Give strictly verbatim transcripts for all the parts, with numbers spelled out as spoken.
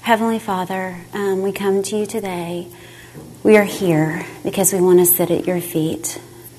Heavenly Father, um, we come to you today. We are here because we want to sit at your feet.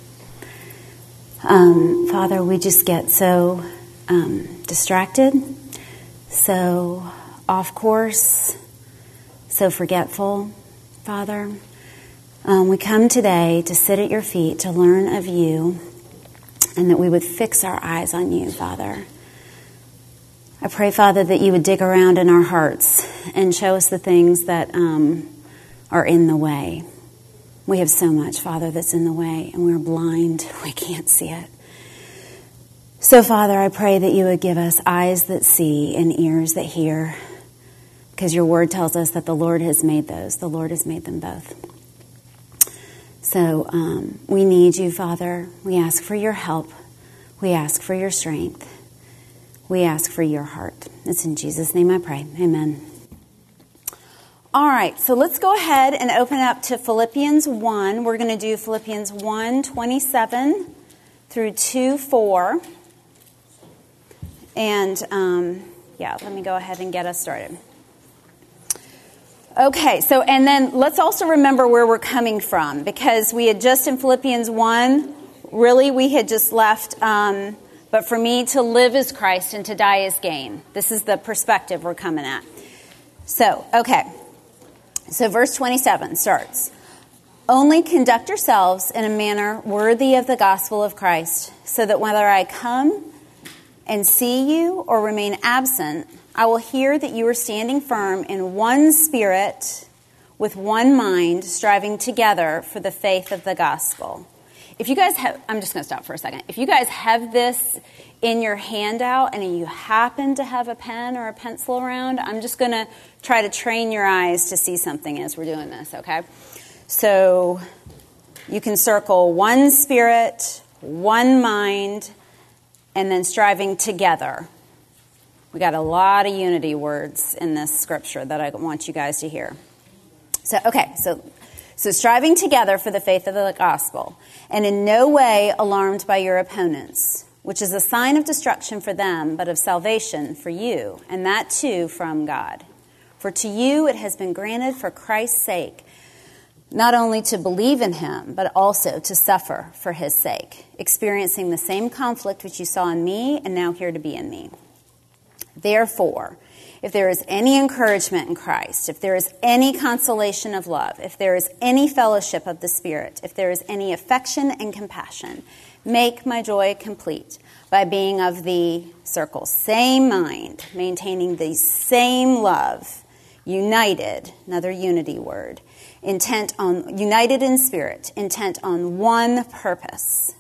Um, Father, we just get so um, distracted, so off course, so forgetful, Father. Um, we come today to sit at your feet, to learn of you, and that we would fix our eyes on you, Father. I pray, Father, that you would dig around in our hearts and show us the things that um, are in the way. We have so much, Father, that's in the way, and we're blind. We can't see it. So, Father, I pray that you would give us eyes that see and ears that hear, because your word tells us that the Lord has made those. The Lord has made them both. So um, we need you, Father. We ask for your help. We ask for your strength. We ask for your heart. It's in Jesus' name I pray. Amen. All right, so let's go ahead and open up to Philippians one. We're going to do Philippians one, twenty-seven through two, four. And, um, yeah, let me go ahead and get us started. Okay, so, and then let's also remember where we're coming from, because we had just in Philippians one, really we had just left, um, but for me to live is Christ and to die is gain. This is the perspective we're coming at. So, okay, so verse twenty-seven starts, only conduct yourselves in a manner worthy of the gospel of Christ, so that whether I come and see you or remain absent, I will hear that you are standing firm in one spirit, with one mind, striving together for the faith of the gospel. If you guys have, I'm just going to stop for a second. If you guys have this in your handout and you happen to have a pen or a pencil around, I'm just going to try to train your eyes to see something as we're doing this, okay? So you can circle one spirit, one mind, and then striving together. We got a lot of unity words in this scripture that I want you guys to hear. So, okay, so so striving together for the faith of the gospel, and in no way alarmed by your opponents, which is a sign of destruction for them, but of salvation for you, and that too from God. For to you it has been granted for Christ's sake, not only to believe in him, but also to suffer for his sake, experiencing the same conflict which you saw in me and now hear to be in me. Therefore, if there is any encouragement in Christ, if there is any consolation of love, if there is any fellowship of the Spirit, if there is any affection and compassion, make my joy complete by being of the circle, same mind, maintaining the same love, united, another unity word, intent on, united in spirit, intent on one purpose.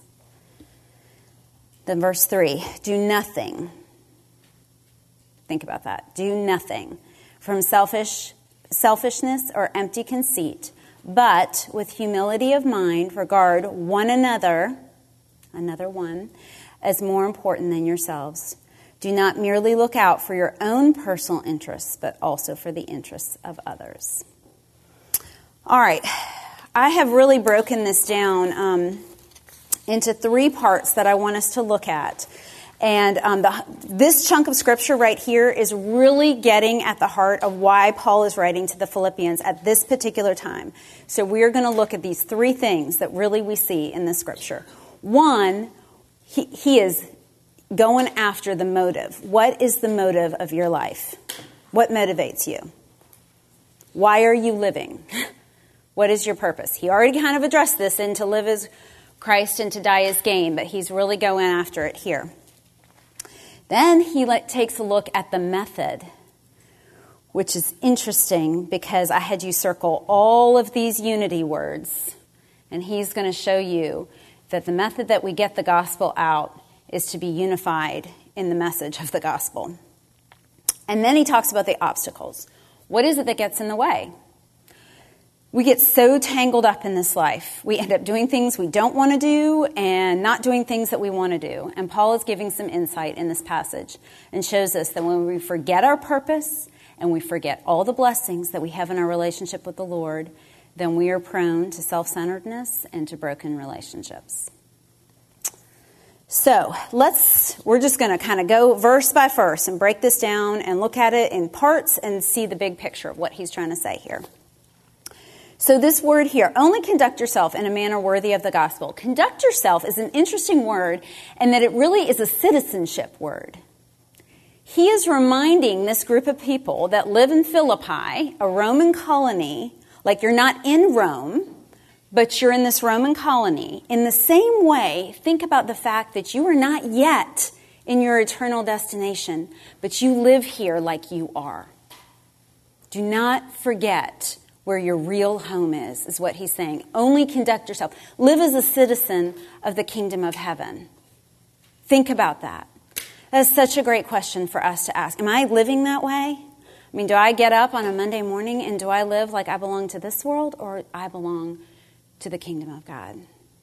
Then verse three, do nothing. Think about that. Do nothing from selfish selfishness or empty conceit, but with humility of mind regard one another, another one, as more important than yourselves. Do not merely look out for your own personal interests, but also for the interests of others. All right. I have really broken this down um, into three parts that I want us to look at. And um, the, this chunk of scripture right here is really getting at the heart of why Paul is writing to the Philippians at this particular time. So we're going to look at these three things that really we see in this scripture. One, he, he is going after the motive. What is the motive of your life? What motivates you? Why are you living? What is your purpose? He already kind of addressed this in to live as Christ and to die as gain, but he's really going after it here. Then he let, takes a look at the method, which is interesting because I had you circle all of these unity words, and he's going to show you that the method that we get the gospel out is to be unified in the message of the gospel. And then he talks about the obstacles. What is it that gets in the way? We get so tangled up in this life. We end up doing things we don't want to do and not doing things that we want to do. And Paul is giving some insight in this passage and shows us that when we forget our purpose and we forget all the blessings that we have in our relationship with the Lord, then we are prone to self-centeredness and to broken relationships. So let's, we're just going to kind of go verse by verse and break this down and look at it in parts and see the big picture of what he's trying to say here. So this word here, only conduct yourself in a manner worthy of the gospel. Conduct yourself is an interesting word in that it really is a citizenship word. He is reminding this group of people that live in Philippi, a Roman colony, like you're not in Rome, but you're in this Roman colony. In the same way, think about the fact that you are not yet in your eternal destination, but you live here like you are. Do not forget where your real home is, is what he's saying. Only conduct yourself. Live as a citizen of the kingdom of heaven. Think about that. That's such a great question for us to ask. Am I living that way? I mean, do I get up on a Monday morning and do I live like I belong to this world or I belong to the kingdom of God?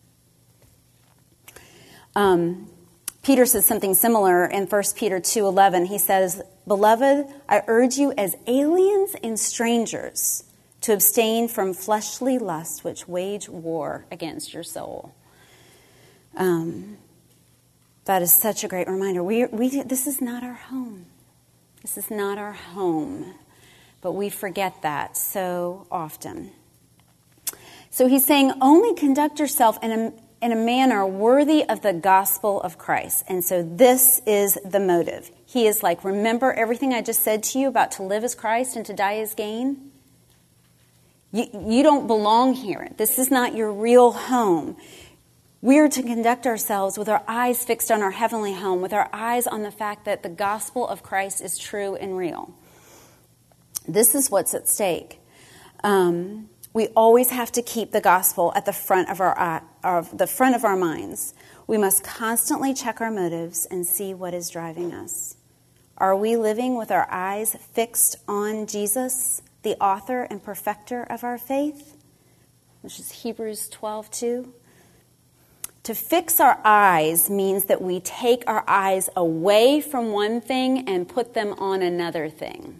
Um, Peter says something similar in First Peter two eleven. He says, "Beloved, I urge you as aliens and strangers to abstain from fleshly lusts which wage war against your soul." Um, that is such a great reminder. We, we, this is not our home. This is not our home. But we forget that so often. So he's saying, only conduct yourself in a, in a manner worthy of the gospel of Christ. And so this is the motive. He is like, remember everything I just said to you about to live as Christ and to die as gain? You, you don't belong here. This is not your real home. We're to conduct ourselves with our eyes fixed on our heavenly home, with our eyes on the fact that the gospel of Christ is true and real. This is what's at stake. Um, we always have to keep the gospel at the front of our eye, of the front of our minds. We must constantly check our motives and see what is driving us. Are we living with our eyes fixed on Jesus, the author and perfecter of our faith? Which is Hebrews twelve two. To fix our eyes means that we take our eyes away from one thing and put them on another thing.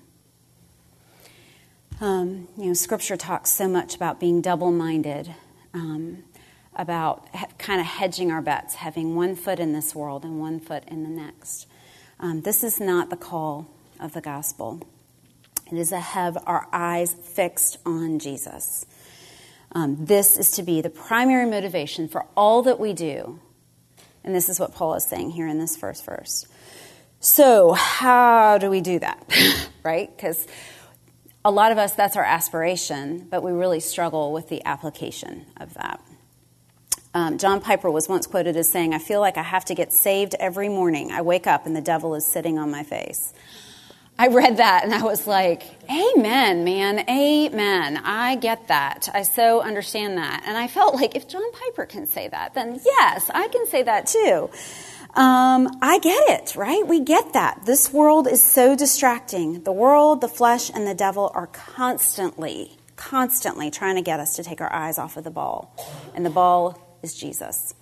Um, you know, Scripture talks so much about being double-minded, um, about he- kind of hedging our bets, having one foot in this world and one foot in the next. Um, this is not the call of the gospel. It is to have our eyes fixed on Jesus. Um, this is to be the primary motivation for all that we do. And this is what Paul is saying here in this first verse. So how do we do that? Right? Because a lot of us, that's our aspiration, but we really struggle with the application of that. Um, John Piper was once quoted as saying, "I feel like I have to get saved every morning. I wake up and the devil is sitting on my face." I read that and I was like, amen, man, amen. I get that. I so understand that. And I felt like if John Piper can say that, then yes, I can say that too. Um, I get it, right? We get that. This world is so distracting. The world, the flesh, and the devil are constantly, constantly trying to get us to take our eyes off of the ball. And the ball is Jesus.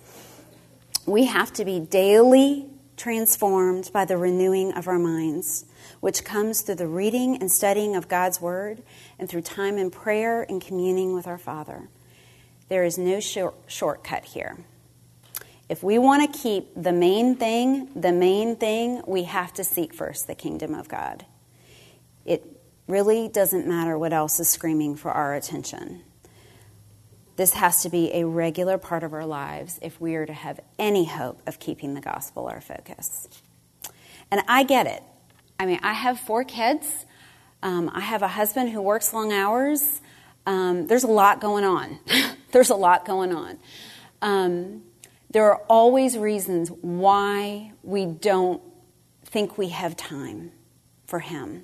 We have to be daily transformed by the renewing of our minds, which comes through the reading and studying of God's Word and through time in prayer and communing with our Father. There is no short, shortcut here. If we want to keep the main thing, the main thing, we have to seek first the kingdom of God. It really doesn't matter what else is screaming for our attention. This has to be a regular part of our lives if we are to have any hope of keeping the gospel our focus. And I get it. I mean, I have four kids. Um, I have a husband who works long hours. Um, there's a lot going on. There's a lot going on. Um, there are always reasons why we don't think we have time for him.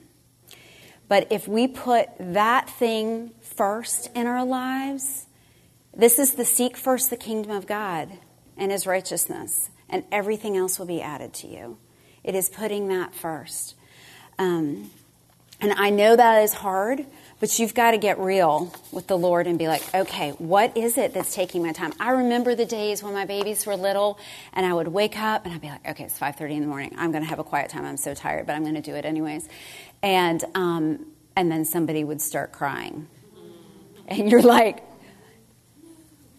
But if we put that thing first in our lives, this is the seek first the kingdom of God and his righteousness, and everything else will be added to you. It is putting that first. Um, and I know that is hard, but you've got to get real with the Lord and be like, okay, what is it that's taking my time? I remember the days when my babies were little and I would wake up and I'd be like, okay, it's five thirty in the morning. I'm going to have a quiet time. I'm so tired, but I'm going to do it anyways. And, um, and then somebody would start crying. And you're like,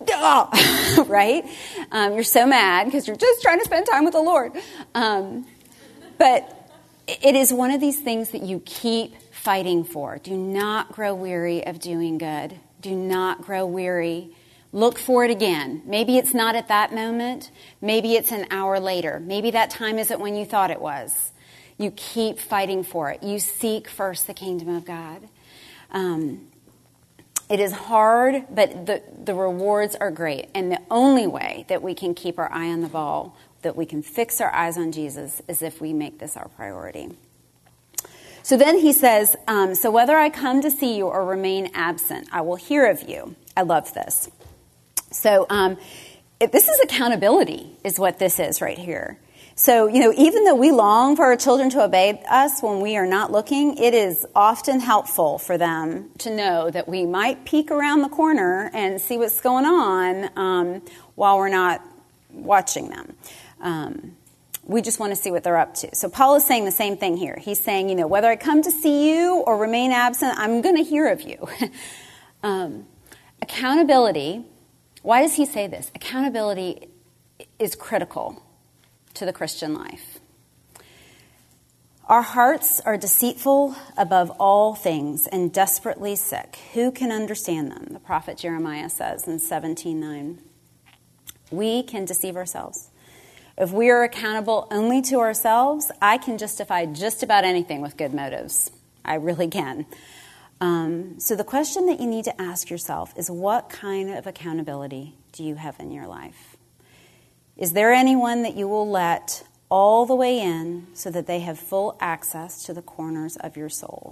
duh, right? Um, you're so mad because you're just trying to spend time with the Lord. Um, but it is one of these things that you keep fighting for. Do not grow weary of doing good. Do not grow weary. Look for it again. Maybe it's not at that moment. Maybe it's an hour later. Maybe that time isn't when you thought it was. You keep fighting for it. You seek first the kingdom of God. Um, it is hard, but the, the rewards are great. And the only way that we can keep our eye on the ball, that we can fix our eyes on Jesus, is if we make this our priority. So then he says, um, so whether I come to see you or remain absent, I will hear of you. I love this. So um, it, this is accountability is what this is right here. So, you know, even though we long for our children to obey us when we are not looking, it is often helpful for them to know that we might peek around the corner and see what's going on um, while we're not watching them. Um, we just want to see what they're up to. So Paul is saying the same thing here. He's saying, you know, whether I come to see you or remain absent, I'm going to hear of you. um, accountability, why does he say this? Accountability is critical to the Christian life. Our hearts are deceitful above all things and desperately sick. Who can understand them? The prophet Jeremiah says in seventeen nine. We can deceive ourselves. If we are accountable only to ourselves, I can justify just about anything with good motives. I really can. Um, so the question that you need to ask yourself is, what kind of accountability do you have in your life? Is there anyone that you will let all the way in so that they have full access to the corners of your soul?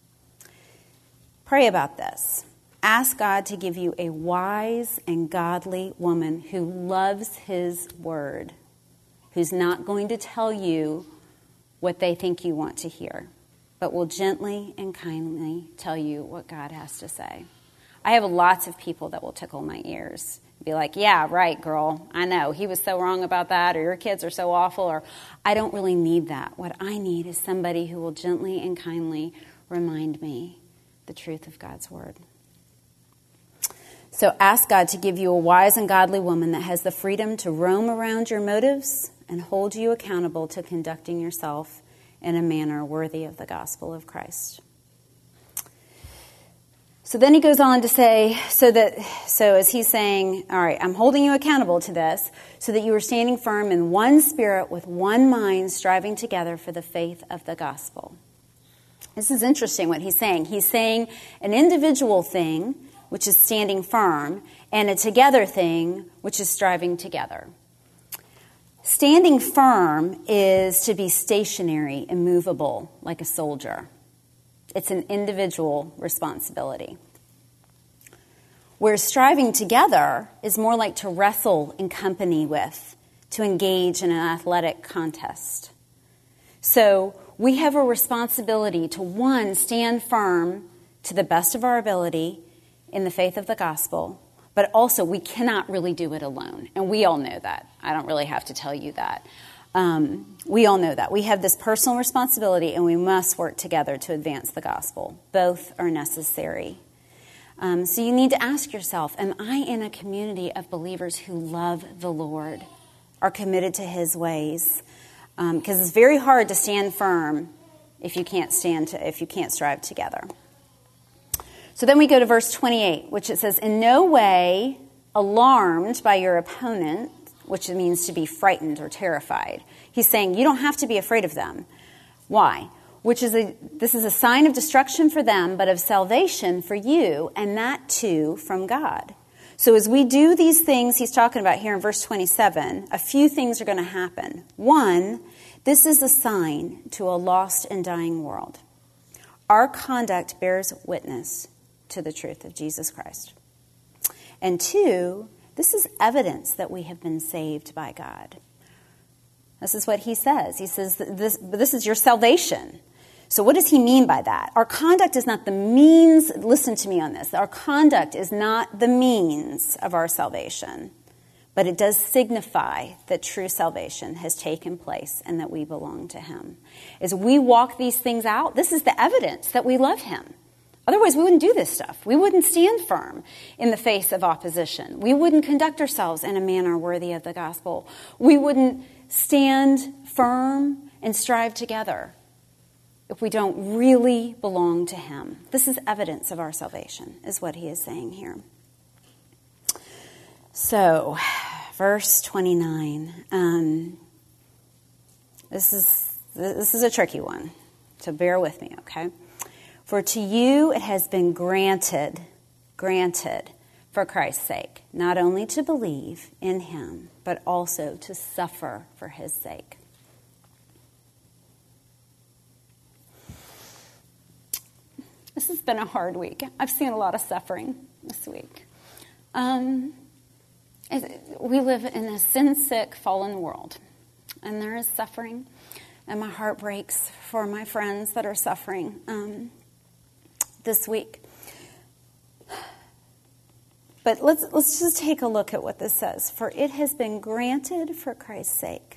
Pray about this. Ask God to give you a wise and godly woman who loves his word, who's not going to tell you what they think you want to hear, but will gently and kindly tell you what God has to say. I have lots of people that will tickle my ears. Be like, yeah, right, girl. I know. He was so wrong about that, or your kids are so awful, or I don't really need that. What I need is somebody who will gently and kindly remind me the truth of God's word. So ask God to give you a wise and godly woman that has the freedom to roam around your motives and hold you accountable to conducting yourself in a manner worthy of the gospel of Christ. So then he goes on to say, so that, so as he's saying, all right, I'm holding you accountable to this, so that you are standing firm in one spirit with one mind, striving together for the faith of the gospel. This is interesting what he's saying. He's saying an individual thing, which is standing firm, and a together thing, which is striving together. Standing firm is to be stationary, immovable, like a soldier. It's an individual responsibility. Whereas striving together is more like to wrestle in company with, to engage in an athletic contest. So we have a responsibility to, one, stand firm to the best of our ability in the faith of the gospel, but also we cannot really do it alone. And we all know that. I don't really have to tell you that. Um, we all know that. We have this personal responsibility, and we must work together to advance the gospel. Both are necessary. Um, so you need to ask yourself, am I in a community of believers who love the Lord, are committed to his ways? Because um, it's very hard to stand firm if you can't stand to, if you can't strive together. So then we go to verse twenty-eight, which it says, in no way alarmed by your opponent, which means to be frightened or terrified. He's saying you don't have to be afraid of them. Why? Which is a this is a sign of destruction for them, but of salvation for you, and that too from God. So as we do these things he's talking about here in verse twenty-seven, a few things are going to happen. One, this is a sign to a lost and dying world. Our conduct bears witness to the truth of Jesus Christ. And two, this is evidence that we have been saved by God. This is what he says. He says, this, this is your salvation. So what does he mean by that? Our conduct is not the means, listen to me on this, our conduct is not the means of our salvation, but it does signify that true salvation has taken place and that we belong to him. As we walk these things out, this is the evidence that we love him. Otherwise, we wouldn't do this stuff. We wouldn't stand firm in the face of opposition. We wouldn't conduct ourselves in a manner worthy of the gospel. We wouldn't stand firm and strive together if we don't really belong to him. This is evidence of our salvation, is what he is saying here. So, verse twenty-nine. Um, this is this is a tricky one, so bear with me, okay? For to you it has been granted, granted, for Christ's sake, not only to believe in him, but also to suffer for his sake. This has been a hard week. I've seen a lot of suffering this week. Um, we live in a sin-sick, fallen world, and there is suffering, and my heart breaks for my friends that are suffering um, this week. But let's let's just take a look at what this says. For it has been granted for Christ's sake.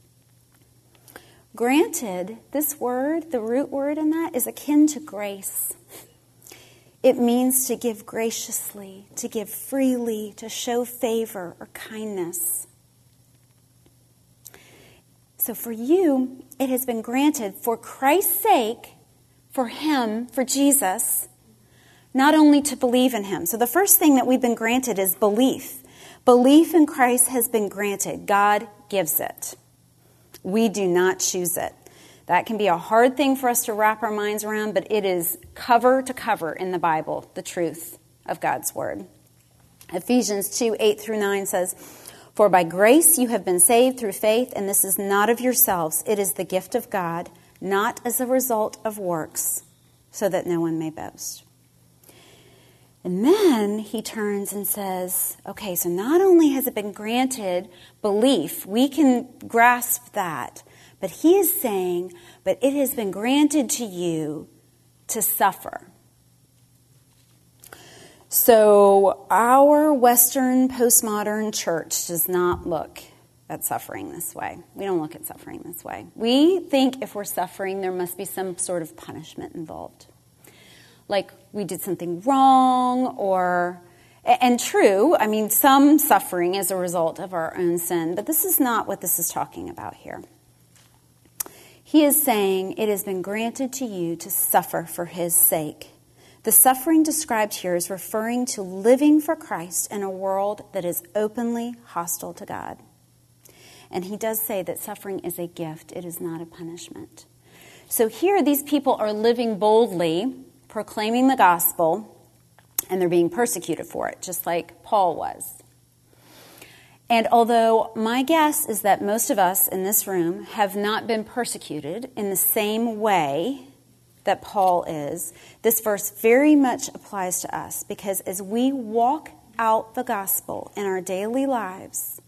Granted, this word, the root word in that, is akin to grace. It means to give graciously, to give freely, to show favor or kindness. So for you, it has been granted for Christ's sake, for him, for Jesus, not only to believe in him. So the first thing that we've been granted is belief. Belief in Christ has been granted. God gives it. We do not choose it. That can be a hard thing for us to wrap our minds around, but it is cover to cover in the Bible, the truth of God's word. Ephesians two, eight through nine says, For by grace you have been saved through faith, and this is not of yourselves. It is the gift of God, not as a result of works, so that no one may boast. And then he turns and says, okay, so not only has it been granted belief, we can grasp that, but he is saying, but it has been granted to you to suffer. So our Western postmodern church does not look at suffering this way. We don't look at suffering this way. We think if we're suffering, there must be some sort of punishment involved. Like we did something wrong or, and true, I mean, some suffering is a result of our own sin, but this is not what this is talking about here. He is saying it has been granted to you to suffer for his sake. The suffering described here is referring to living for Christ in a world that is openly hostile to God. And he does say that suffering is a gift. It is not a punishment. So here these people are living boldly, proclaiming the gospel, and they're being persecuted for it, just like Paul was. And although my guess is that most of us in this room have not been persecuted in the same way that Paul is, this verse very much applies to us, because as we walk out the gospel in our daily lives,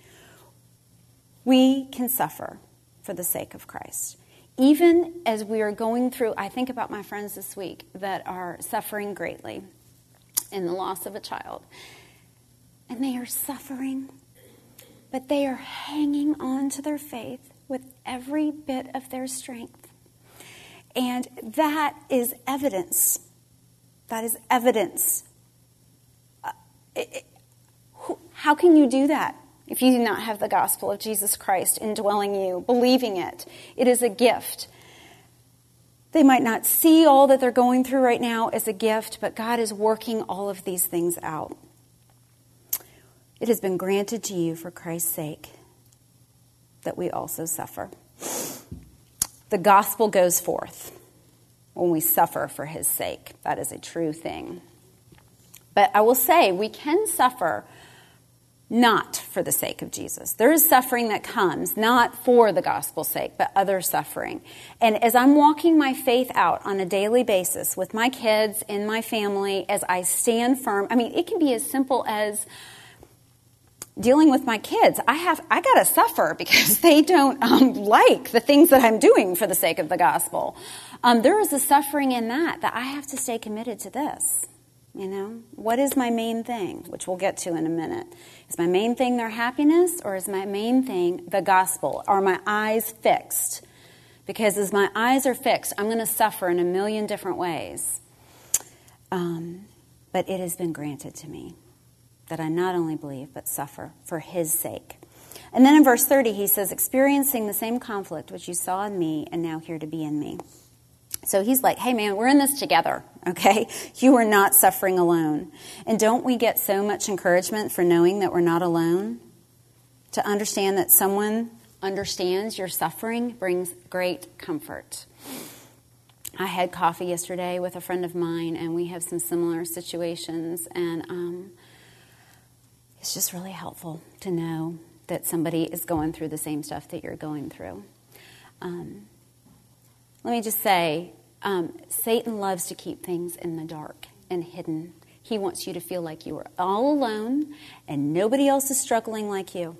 we can suffer for the sake of Christ. Even as we are going through, I think about my friends this week that are suffering greatly in the loss of a child. And they are suffering, but they are hanging on to their faith with every bit of their strength. And that is evidence. That is evidence. Uh, it, it, who, how can you do that if you do not have the gospel of Jesus Christ indwelling you, believing it? It is a gift. They might not see all that they're going through right now as a gift, but God is working all of these things out. It has been granted to you for Christ's sake that we also suffer. The gospel goes forth when we suffer for his sake. That is a true thing. But I will say we can suffer not for the sake of Jesus. There is suffering that comes not for the gospel's sake, but other suffering. And as I'm walking my faith out on a daily basis with my kids, in my family, as I stand firm, I mean, it can be as simple as dealing with my kids. I have, I gotta suffer because they don't um, like the things that I'm doing for the sake of the gospel. Um, there is a suffering in that, that I have to stay committed to this. You know, what is my main thing, which we'll get to in a minute? Is my main thing their happiness, or is my main thing the gospel? Are my eyes fixed? Because as my eyes are fixed, I'm going to suffer in a million different ways. Um, but it has been granted to me that I not only believe, but suffer for his sake. And then in verse thirty, he says, experiencing the same conflict which you saw in me and now here to be in me. So he's like, hey, man, we're in this together, okay? You are not suffering alone. And don't we get so much encouragement for knowing that we're not alone? To understand that someone understands your suffering brings great comfort. I had coffee yesterday with a friend of mine, and we have some similar situations, and um, it's just really helpful to know that somebody is going through the same stuff that you're going through. Um, let me just say, um, Satan loves to keep things in the dark and hidden. He wants you to feel like you are all alone and nobody else is struggling like you.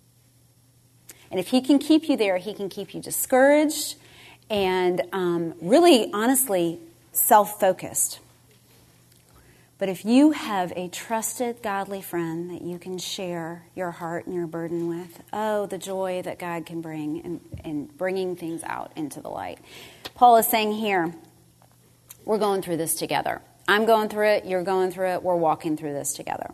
And if he can keep you there, he can keep you discouraged and um, really, honestly, self-focused. But if you have a trusted, godly friend that you can share your heart and your burden with, oh, the joy that God can bring in, in bringing things out into the light. Paul is saying here, we're going through this together. I'm going through it, you're going through it, we're walking through this together.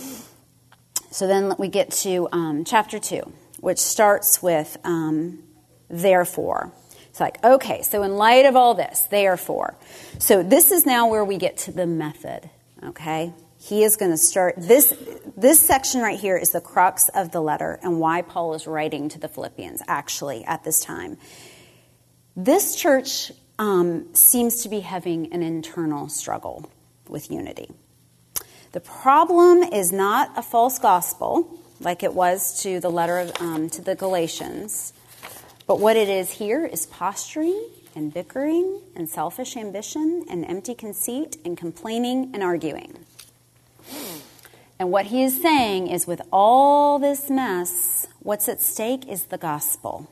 So then we get to um, chapter two, which starts with um, therefore. It's like, okay, so in light of all this, therefore. So this is now where we get to the method. Okay, he is going to start, this this section right here is the crux of the letter and why Paul is writing to the Philippians, actually, at this time. This church um, seems to be having an internal struggle with unity. The problem is not a false gospel, like it was to the letter of, um, to the Galatians, but what it is here is posturing and bickering and selfish ambition and empty conceit and complaining and arguing. And what he is saying is with all this mess, what's at stake is the gospel.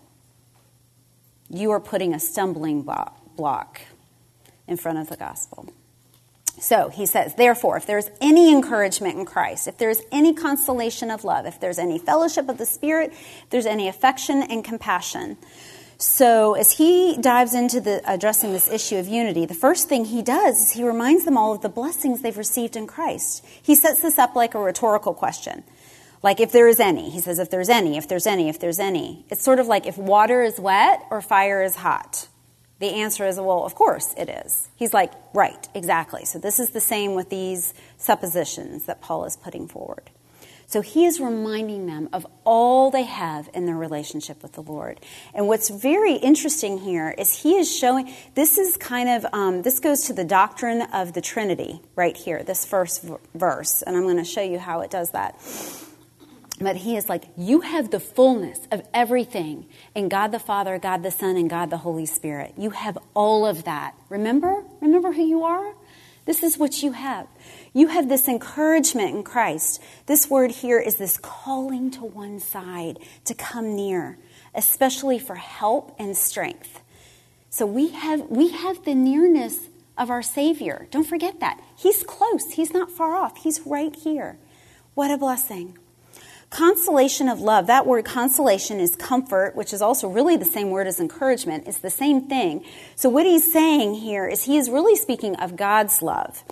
You are putting a stumbling block in front of the gospel. So he says, therefore, if there's any encouragement in Christ, if there's any consolation of love, if there's any fellowship of the Spirit, if there's any affection and compassion. So as he dives into the addressing this issue of unity, the first thing he does is he reminds them all of the blessings they've received in Christ. He sets this up like a rhetorical question. Like if there is any. He says if there's any, if there's any, if there's any. It's sort of like if water is wet or fire is hot. The answer is, well, of course it is. He's like, right, exactly. So this is the same with these suppositions that Paul is putting forward. So he is reminding them of all they have in their relationship with the Lord. And what's very interesting here is he is showing, this is kind of, um, this goes to the doctrine of the Trinity right here, this first v- verse. And I'm going to show you how it does that. But he is like, you have the fullness of everything in God the Father, God the Son, and God the Holy Spirit. You have all of that. Remember? Remember who you are? This is what you have. You have this encouragement in Christ. This word here is this calling to one side to come near, especially for help and strength. So we have we have the nearness of our Savior. Don't forget that. He's close. He's not far off. He's right here. What a blessing. Consolation of love. That word consolation is comfort, which is also really the same word as encouragement. It's the same thing. So what he's saying here is he is really speaking of God's love.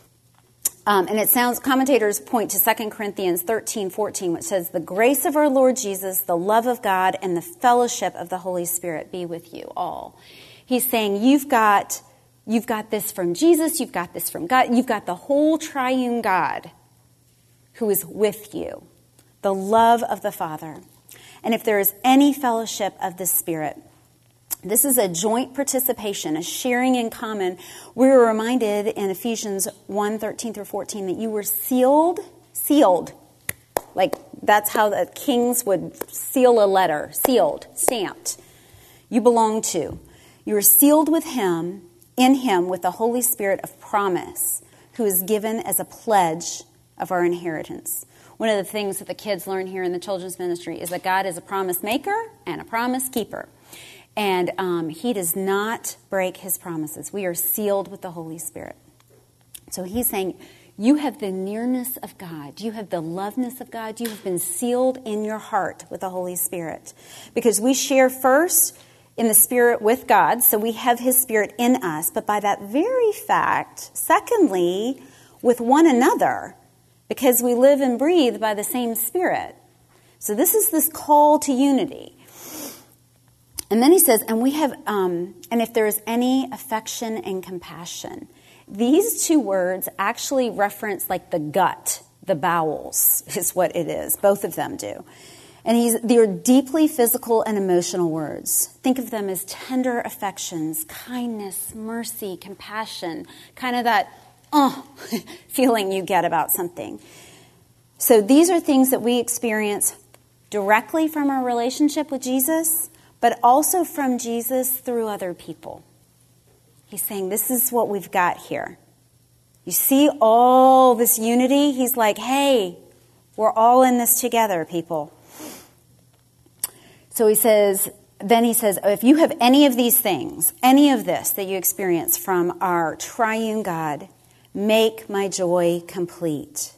Um, and it sounds, commentators point to Second Corinthians thirteen fourteen, which says, the grace of our Lord Jesus, the love of God, and the fellowship of the Holy Spirit be with you all. He's saying you've got, you've got this from Jesus, you've got this from God, you've got the whole triune God who is with you. The love of the Father. And if there is any fellowship of the Spirit, this is a joint participation, a sharing in common. We were reminded in Ephesians one, thirteen through fourteen that you were sealed, sealed. Like that's how the kings would seal a letter, sealed, stamped. You belong to. You are sealed with him, in him, with the Holy Spirit of promise, who is given as a pledge of our inheritance. One of the things that the kids learn here in the children's ministry is that God is a promise maker and a promise keeper. And um, he does not break his promises. We are sealed with the Holy Spirit. So he's saying, you have the nearness of God. You have the loveness of God. You have been sealed in your heart with the Holy Spirit. Because we share first in the Spirit with God, so we have his Spirit in us, but by that very fact, secondly, with one another, because we live and breathe by the same Spirit. So this is this call to unity. And then he says, and we have, um, and if there is any affection and compassion. These two words actually reference like the gut, the bowels is what it is. Both of them do. And he's, they're deeply physical and emotional words. Think of them as tender affections, kindness, mercy, compassion, kind of that, oh, feeling you get about something. So these are things that we experience directly from our relationship with Jesus, but also from Jesus through other people. He's saying, this is what we've got here. You see all this unity? He's like, hey, we're all in this together, people. So he says, then he says, if you have any of these things, any of this that you experience from our triune God, make my joy complete.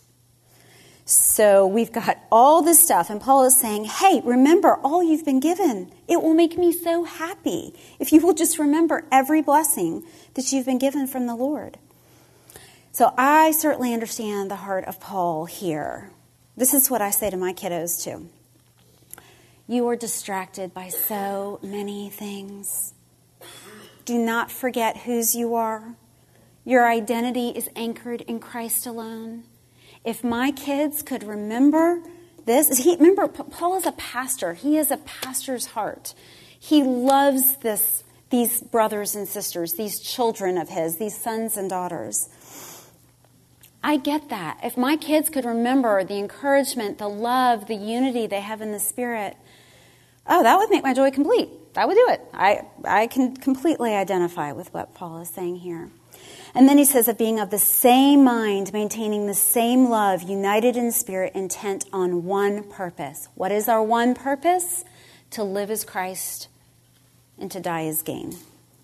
So we've got all this stuff, and Paul is saying, hey, remember all you've been given. It will make me so happy if you will just remember every blessing that you've been given from the Lord. So I certainly understand the heart of Paul here. This is what I say to my kiddos too. You are distracted by so many things. Do not forget whose you are. Your identity is anchored in Christ alone. If my kids could remember this, he, remember, Paul is a pastor. He has a pastor's heart. He loves this, these brothers and sisters, these children of his, these sons and daughters. I get that. If my kids could remember the encouragement, the love, the unity they have in the Spirit, oh, that would make my joy complete. That would do it. I, I can completely identify with what Paul is saying here. And then he says of being of the same mind, maintaining the same love, united in spirit, intent on one purpose. What is our one purpose? To live as Christ and to die as gain.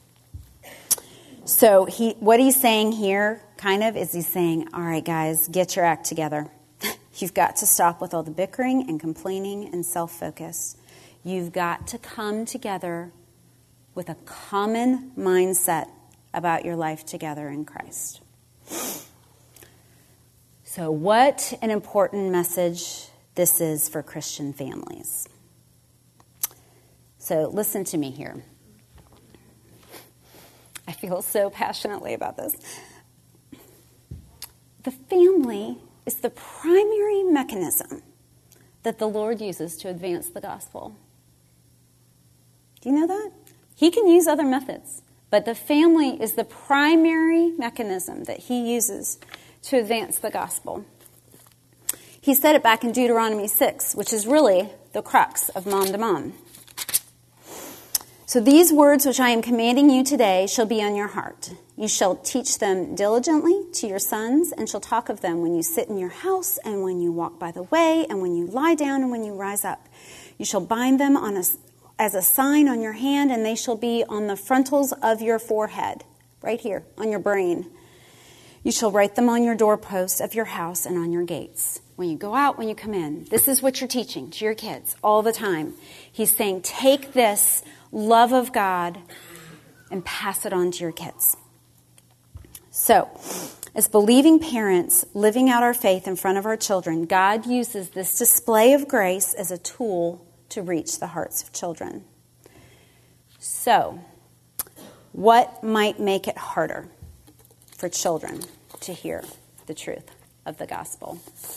So he, what he's saying here, kind of, is he's saying, all right, guys, get your act together. You've got to stop with all the bickering and complaining and self-focus. You've got to come together with a common mindset about your life together in Christ. So what an important message this is for Christian families. So listen to me here. I feel so passionately about this. The family is the primary mechanism that the Lord uses to advance the gospel. Do you know that? He can use other methods, but the family is the primary mechanism that he uses to advance the gospel. He said it back in Deuteronomy six, which is really the crux of Mom to Mom. So these words which I am commanding you today shall be on your heart. You shall teach them diligently to your sons, and shall talk of them when you sit in your house, and when you walk by the way, and when you lie down, and when you rise up. You shall bind them on a, as a sign on your hand, and they shall be on the frontals of your forehead, right here, on your brain. You shall write them on your doorposts of your house and on your gates. When you go out, when you come in. This is what you're teaching to your kids all the time. He's saying, take this love of God and pass it on to your kids. So, as believing parents living out our faith in front of our children, God uses this display of grace as a tool to reach the hearts of children. So, what might make it harder for children to hear the truth of the gospel?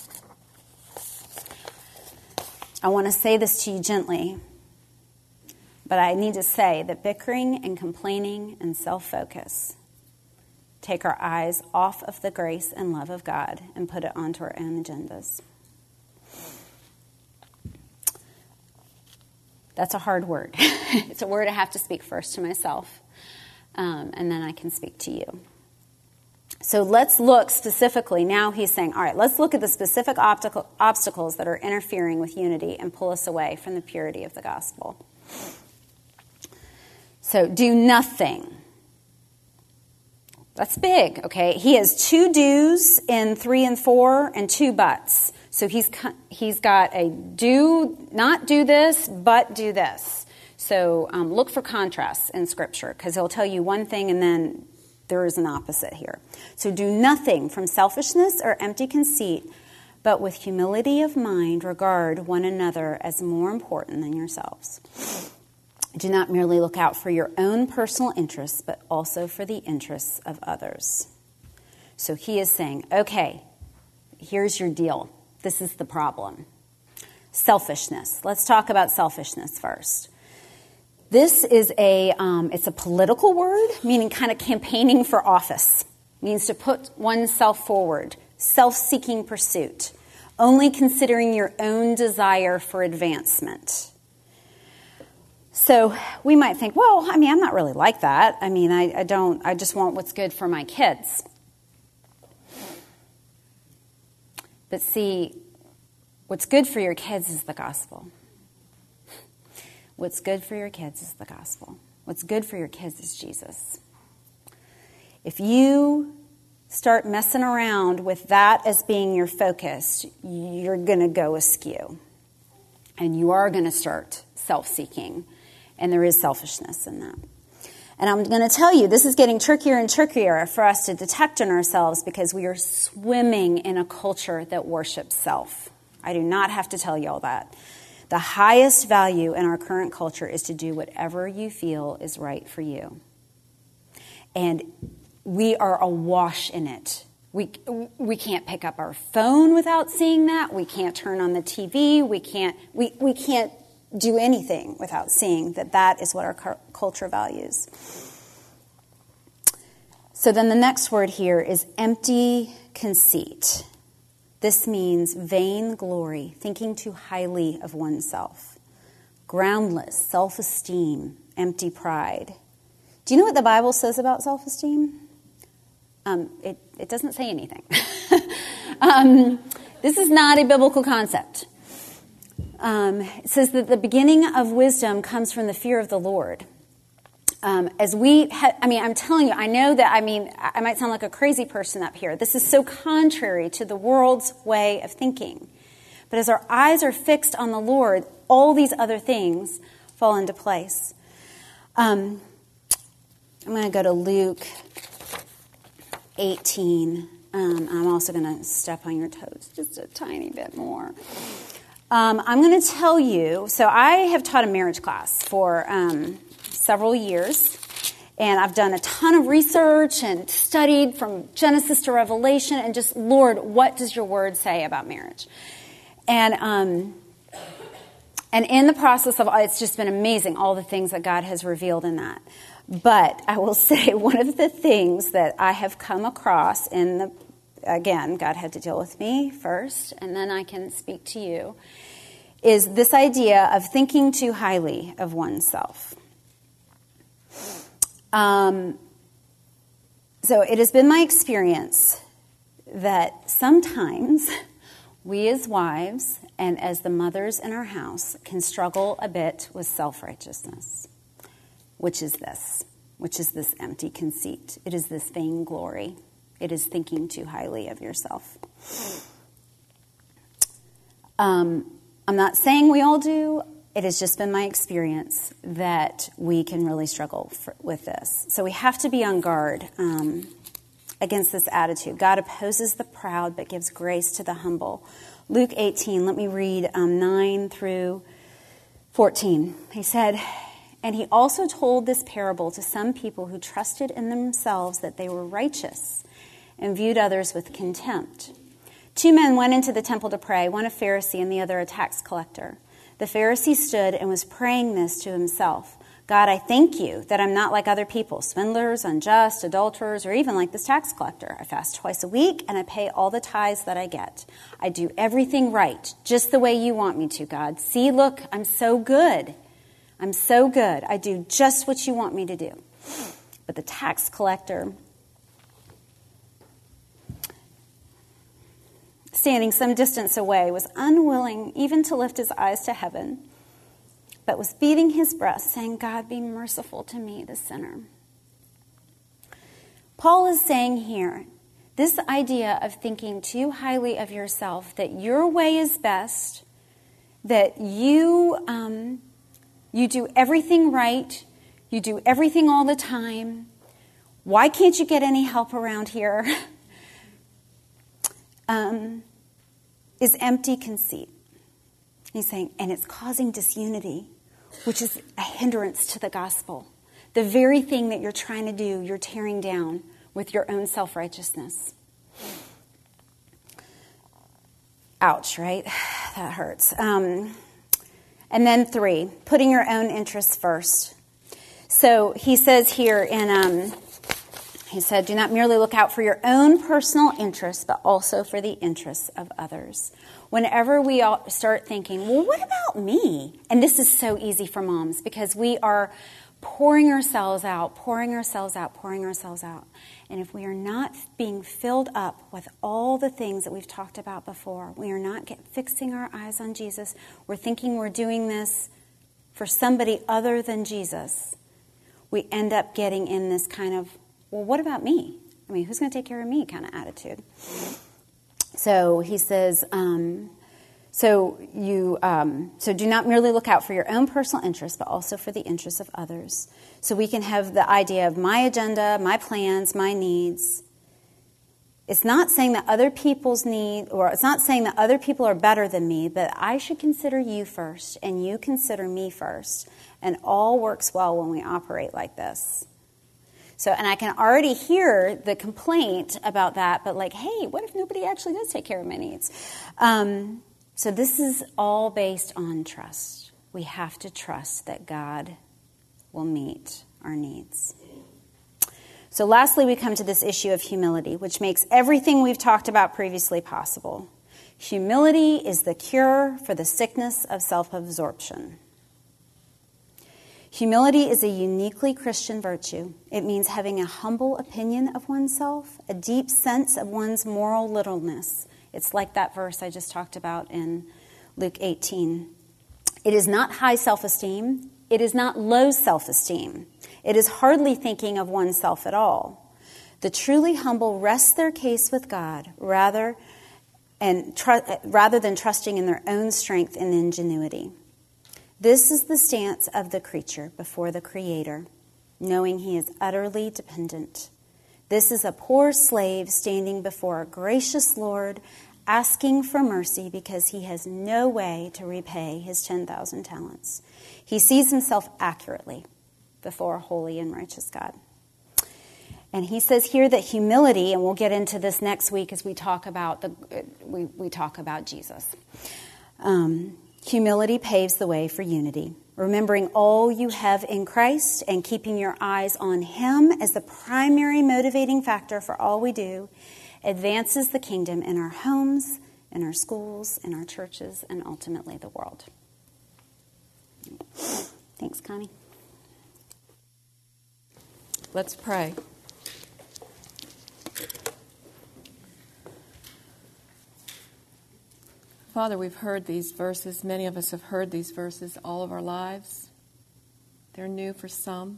I want to say this to you gently, but I need to say that bickering and complaining and self-focus take our eyes off of the grace and love of God and put it onto our own agendas. That's a hard word. It's a word I have to speak first to myself, um, and then I can speak to you. So let's look specifically. Now he's saying, all right, let's look at the specific optical, obstacles that are interfering with unity and pull us away from the purity of the gospel. So do nothing. That's big, okay? He has two do's in three and four and two buts. So he's he's got a do, not do this, but do this. So um, look for contrasts in Scripture, because he'll tell you one thing and then there is an opposite here. So do nothing from selfishness or empty conceit, but with humility of mind regard one another as more important than yourselves. Do not merely look out for your own personal interests, but also for the interests of others. So he is saying, okay, here's your deal. This is the problem. Selfishness. Let's talk about selfishness first. This is a, um, it's a political word, meaning kind of campaigning for office. It means to put oneself forward, self-seeking pursuit, only considering your own desire for advancement. So we might think, well, I mean, I'm not really like that. I mean, I, I don't, I just want what's good for my kids. But see, what's good for your kids is the gospel. What's good for your kids is the gospel. What's good for your kids is Jesus. If you start messing around with that as being your focus, you're going to go askew. And you are going to start self-seeking. And there is selfishness in that. And I'm going to tell you, this is getting trickier and trickier for us to detect in ourselves because we are swimming in a culture that worships self. I do not have to tell you all that. The highest value in our current culture is to do whatever you feel is right for you. And we are awash in it. We we can't pick up our phone without seeing that. We can't turn on the T V. We can't we, we can't do anything without seeing that that is what our culture values. So then the next word here is empty conceit. This means vain glory, thinking too highly of oneself. Groundless self-esteem, empty pride. Do you know what the Bible says about self-esteem? Um, it, it doesn't say anything. um, this is not a biblical concept. Um, it says that the beginning of wisdom comes from the fear of the Lord. Um, as we, ha- I mean, I'm telling you, I know that, I mean, I might sound like a crazy person up here. This is so contrary to the world's way of thinking. But as our eyes are fixed on the Lord, all these other things fall into place. Um, I'm going to go to Luke eighteen. Um, I'm also going to step on your toes just a tiny bit more. Um, I'm going to tell you, so I have taught a marriage class for um, several years, and I've done a ton of research and studied from Genesis to Revelation, and just, Lord, what does your word say about marriage? And um, and in the process of, it's just been amazing, all the things that God has revealed in that. But I will say one of the things that I have come across in the, again, God had to deal with me first, and then I can speak to you, is this idea of thinking too highly of oneself. Um, so it has been my experience that sometimes we as wives and as the mothers in our house can struggle a bit with self-righteousness, which is this, which is this empty conceit. It is this vain glory. It is thinking too highly of yourself. Um, I'm not saying we all do. It has just been my experience that we can really struggle for, with this. So we have to be on guard um, against this attitude. God opposes the proud but gives grace to the humble. Luke eighteen, let me read um, nine through fourteen. He said, "And he also told this parable to some people who trusted in themselves that they were righteous and viewed others with contempt. Two men went into the temple to pray, one a Pharisee and the other a tax collector. The Pharisee stood and was praying this to himself. God, I thank you that I'm not like other people, swindlers, unjust, adulterers, or even like this tax collector. I fast twice a week and I pay all the tithes that I get. I do everything right, just the way you want me to, God. See, look, I'm so good. I'm so good. I do just what you want me to do." But the tax collector, standing some distance away, was unwilling even to lift his eyes to heaven, but was beating his breast, saying, "God, be merciful to me, the sinner." Paul is saying here, this idea of thinking too highly of yourself, that your way is best, that you um, You do everything right. You do everything all the time. Why can't you get any help around here? um, is empty conceit. He's saying, and it's causing disunity, which is a hindrance to the gospel. The very thing that you're trying to do, you're tearing down with your own self-righteousness. Ouch, right? That hurts. Um, and then three, putting your own interests first. So he says here in, um, he said, do not merely look out for your own personal interests, but also for the interests of others. Whenever we all start thinking, well, what about me? And this is so easy for moms because we are pouring ourselves out, pouring ourselves out, pouring ourselves out. And if we are not being filled up with all the things that we've talked about before, we are not get, fixing our eyes on Jesus, we're thinking we're doing this for somebody other than Jesus, we end up getting in this kind of, well, what about me? I mean, who's going to take care of me kind of attitude. So he says, um, so you, um, so do not merely look out for your own personal interests, but also for the interests of others. So we can have the idea of my agenda, my plans, my needs. It's not saying that other people's need, or it's not saying that other people are better than me, but I should consider you first, and you consider me first. And all works well when we operate like this. So, and I can already hear the complaint about that, but like, hey, what if nobody actually does take care of my needs? Um, so this is all based on trust. We have to trust that God will meet our needs. So lastly, we come to this issue of humility, which makes everything we've talked about previously possible. Humility is the cure for the sickness of self-absorption. Humility is a uniquely Christian virtue. It means having a humble opinion of oneself, a deep sense of one's moral littleness. It's like that verse I just talked about in Luke eighteen. It is not high self-esteem. It is not low self-esteem. It is hardly thinking of oneself at all. The truly humble rest their case with God rather, and tr- rather than trusting in their own strength and ingenuity. This is the stance of the creature before the Creator, knowing he is utterly dependent. This is a poor slave standing before a gracious Lord, asking for mercy because he has no way to repay his ten thousand talents. He sees himself accurately before a holy and righteous God. And he says here that humility, and we'll get into this next week as we talk about the we, we talk about Jesus. Um, Humility paves the way for unity. Remembering all you have in Christ and keeping your eyes on him as the primary motivating factor for all we do advances the kingdom in our homes, in our schools, in our churches, and ultimately the world. Thanks, Connie. Let's pray. Father, we've heard these verses. Many of us have heard these verses all of our lives. They're new for some.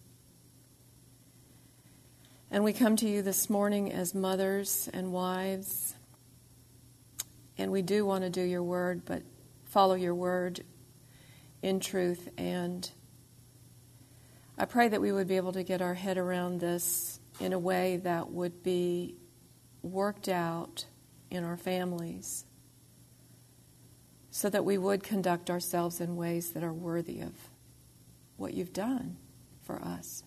And we come to you this morning as mothers and wives. And we do want to do your word, but follow your word in truth. And I pray that we would be able to get our head around this in a way that would be worked out in our families, so that we would conduct ourselves in ways that are worthy of what you've done for us.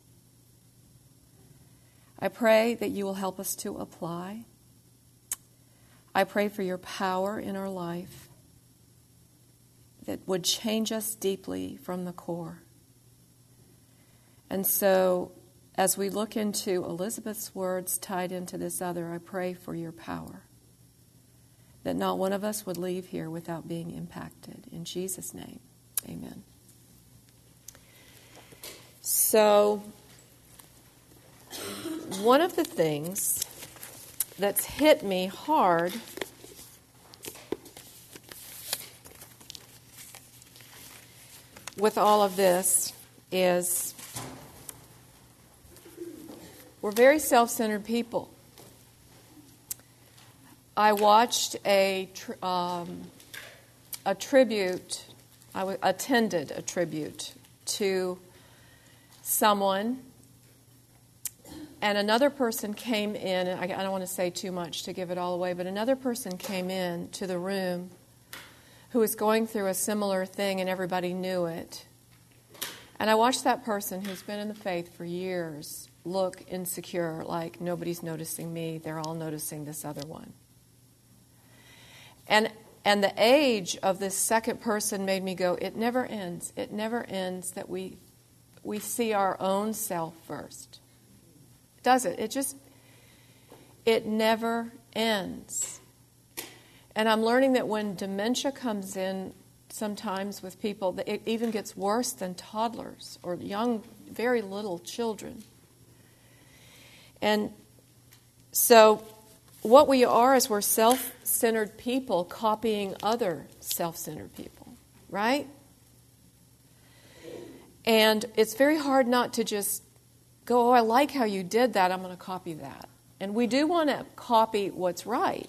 I pray that you will help us to apply. I pray for your power in our life that would change us deeply from the core. And so, as we look into Elizabeth's words tied into this other, I pray for your power, that not one of us would leave here without being impacted. In Jesus' name, amen. So, one of the things that's hit me hard with all of this is we're very self-centered people. I watched a tr- um, a tribute I w- attended a tribute to someone, and another person came in, and I, I don't want to say too much to give it all away, but another person came in to the room who was going through a similar thing, and everybody knew it. And I watched that person who's been in the faith for years look insecure, like nobody's noticing me, they're all noticing this other one. And and the age of this second person made me go, it never ends. It never ends that we we see our own self first. Does it? It just, it never ends. And I'm learning that when dementia comes in, sometimes with people, that it even gets worse than toddlers or young, very little children. And so what we are is we're self-centered people copying other self-centered people, right? And it's very hard not to just go, oh, I like how you did that, I'm going to copy that. And we do want to copy what's right.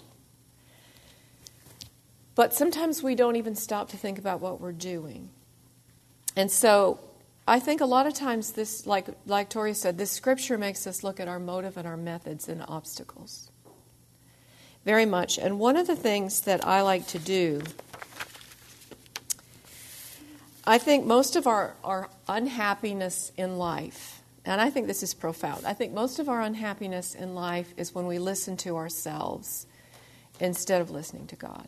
But sometimes we don't even stop to think about what we're doing. And so I think a lot of times this, like like Tori said, this scripture makes us look at our motive and our methods and obstacles. Very much. And one of the things that I like to do, I think most of our, our unhappiness in life, and I think this is profound, I think most of our unhappiness in life is when we listen to ourselves instead of listening to God.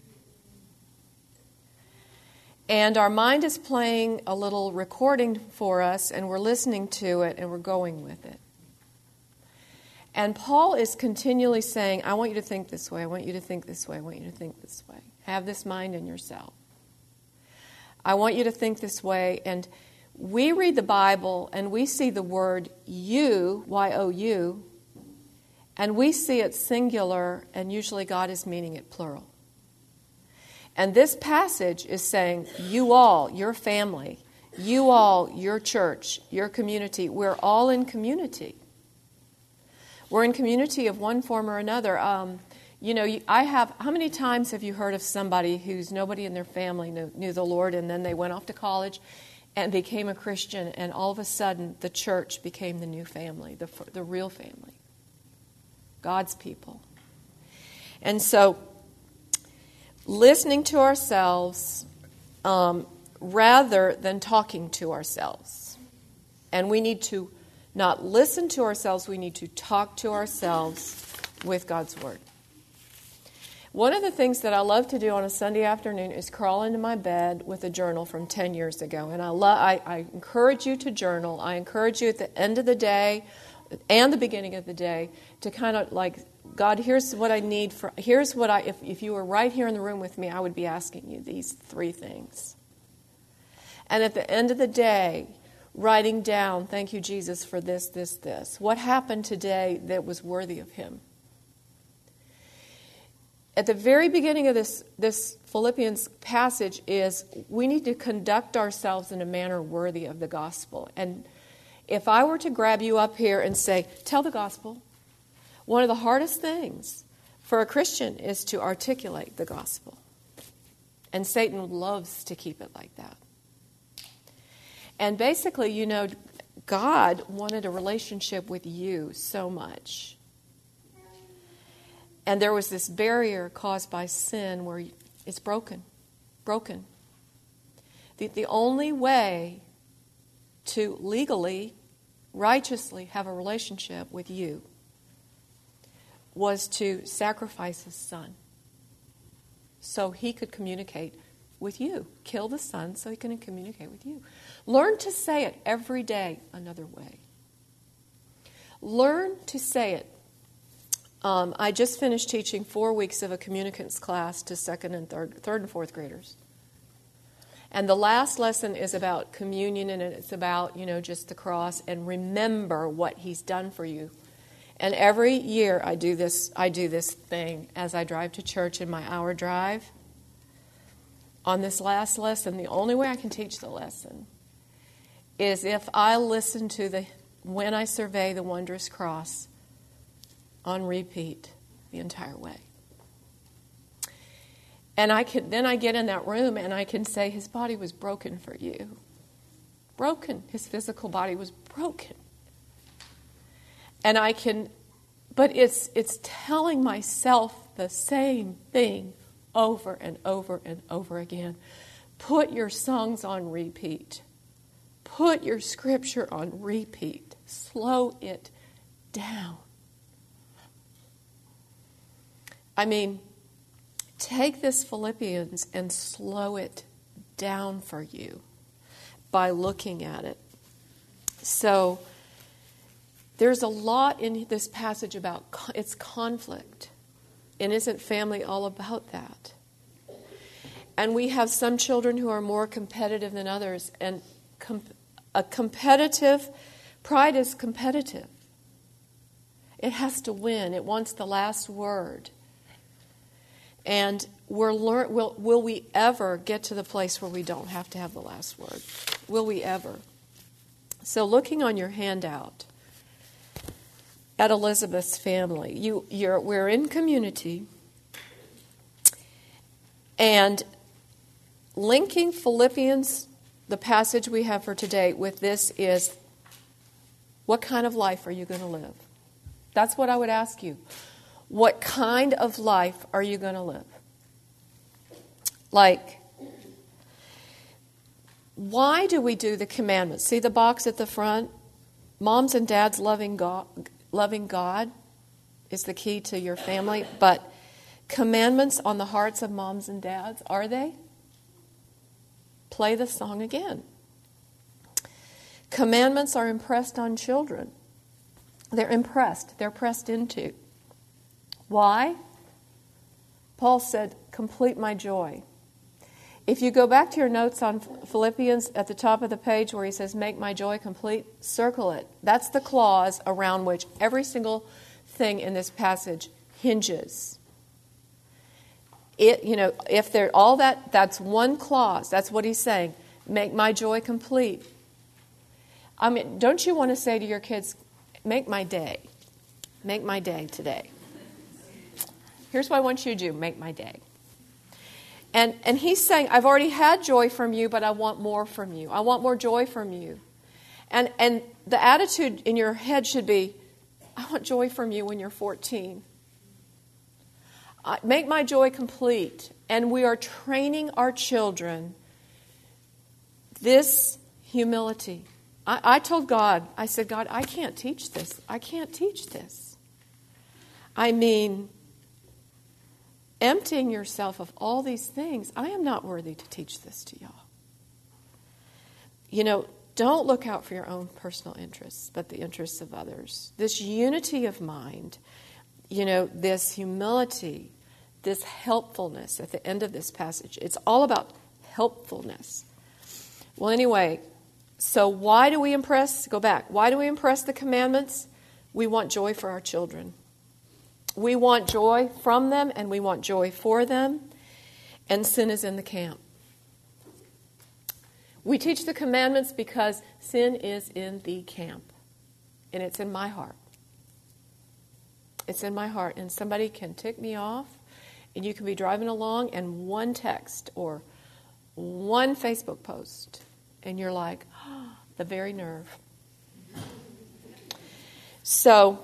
And our mind is playing a little recording for us, and we're listening to it, and we're going with it. And Paul is continually saying, I want you to think this way, I want you to think this way, I want you to think this way. Have this mind in yourself. I want you to think this way. And we read the Bible, and we see the word you, Y O U, and we see it singular, and usually God is meaning it plural. And this passage is saying, you all, your family, you all, your church, your community, we're all in community. We're in community of one form or another. Um, you know, I have, how many times have you heard of somebody who's nobody in their family knew, knew the Lord, and then they went off to college and became a Christian, and all of a sudden the church became the new family, the, the real family, God's people. And so, listening to ourselves um, rather than talking to ourselves. And we need to not listen to ourselves, we need to talk to ourselves with God's Word. One of the things that I love to do on a Sunday afternoon is crawl into my bed with a journal from ten years ago. And I, love, I, I encourage you to journal. I encourage you at the end of the day and the beginning of the day to kind of like, God, here's what I need for, here's what I, if, if you were right here in the room with me, I would be asking you these three things. And at the end of the day, writing down, thank you, Jesus, for this, this, this. What happened today that was worthy of Him? At the very beginning of this, this Philippians passage is we need to conduct ourselves in a manner worthy of the gospel. And if I were to grab you up here and say, tell the gospel, one of the hardest things for a Christian is to articulate the gospel. And Satan loves to keep it like that. And basically, you know, God wanted a relationship with you so much. And there was this barrier caused by sin where it's broken. Broken. The, the only way to legally, righteously have a relationship with you was to sacrifice His Son so He could communicate with you. Kill the Son so He can communicate with you. Learn to say it every day another way. Learn to say it. Um, I just finished teaching four weeks of a communicants class to second and third, third and fourth graders. And the last lesson is about communion, and it's about, you know, just the cross and remember what He's done for you. And every year I do this, I do this thing as I drive to church in my hour drive. On this last lesson, the only way I can teach the lesson is if I listen to the When I Survey the Wondrous Cross on repeat the entire way. And I can, then I get in that room and I can say, his body was broken for you. Broken. His physical body was broken. And I can, but it's it's telling myself the same thing over and over and over again. Put your songs on repeat. Put your scripture on repeat. Slow it down. I mean, take this Philippians and slow it down for you by looking at it. So there's a lot in this passage about its conflict. And isn't family all about that? And we have some children who are more competitive than others. And com- a competitive, pride is competitive. It has to win. It wants the last word. And we're learn. Will, will we ever get to the place where we don't have to have the last word? Will we ever? So looking on your handout at Elizabeth's family, you, you're, we're in community, and linking Philippians, the passage we have for today, with this is, what kind of life are you going to live? That's what I would ask you. What kind of life are you going to live? Like, why do we do the commandments? See the box at the front? Moms and dads loving God, loving God is the key to your family. But commandments on the hearts of moms and dads, are they? Play the song again. Commandments are impressed on children. They're impressed. They're pressed into. Why? Paul said, complete my joy. If you go back to your notes on Philippians at the top of the page where he says, make my joy complete, circle it. That's the clause around which every single thing in this passage hinges. It, you know, if they're all that, that's one clause. That's what he's saying. Make my joy complete. I mean, don't you want to say to your kids, make my day. Make my day today. Here's what I want you to do. Make my day. And and he's saying, I've already had joy from you, but I want more from you. I want more joy from you. And and the attitude in your head should be, I want joy from you when you're fourteen. Uh, make my joy complete. And we are training our children this humility. I, I told God, I said, God, I can't teach this. I can't teach this. I mean, emptying yourself of all these things, I am not worthy to teach this to y'all. You know, don't look out for your own personal interests, but the interests of others. This unity of mind, you know, this humility, this helpfulness at the end of this passage. It's all about helpfulness. Well, anyway, so why do we impress, go back, why do we impress the commandments? We want joy for our children. We want joy from them, and we want joy for them. And sin is in the camp. We teach the commandments because sin is in the camp. And it's in my heart. It's in my heart. And somebody can tick me off, and you can be driving along, and one text or one Facebook post, and you're like, oh, the very nerve. So,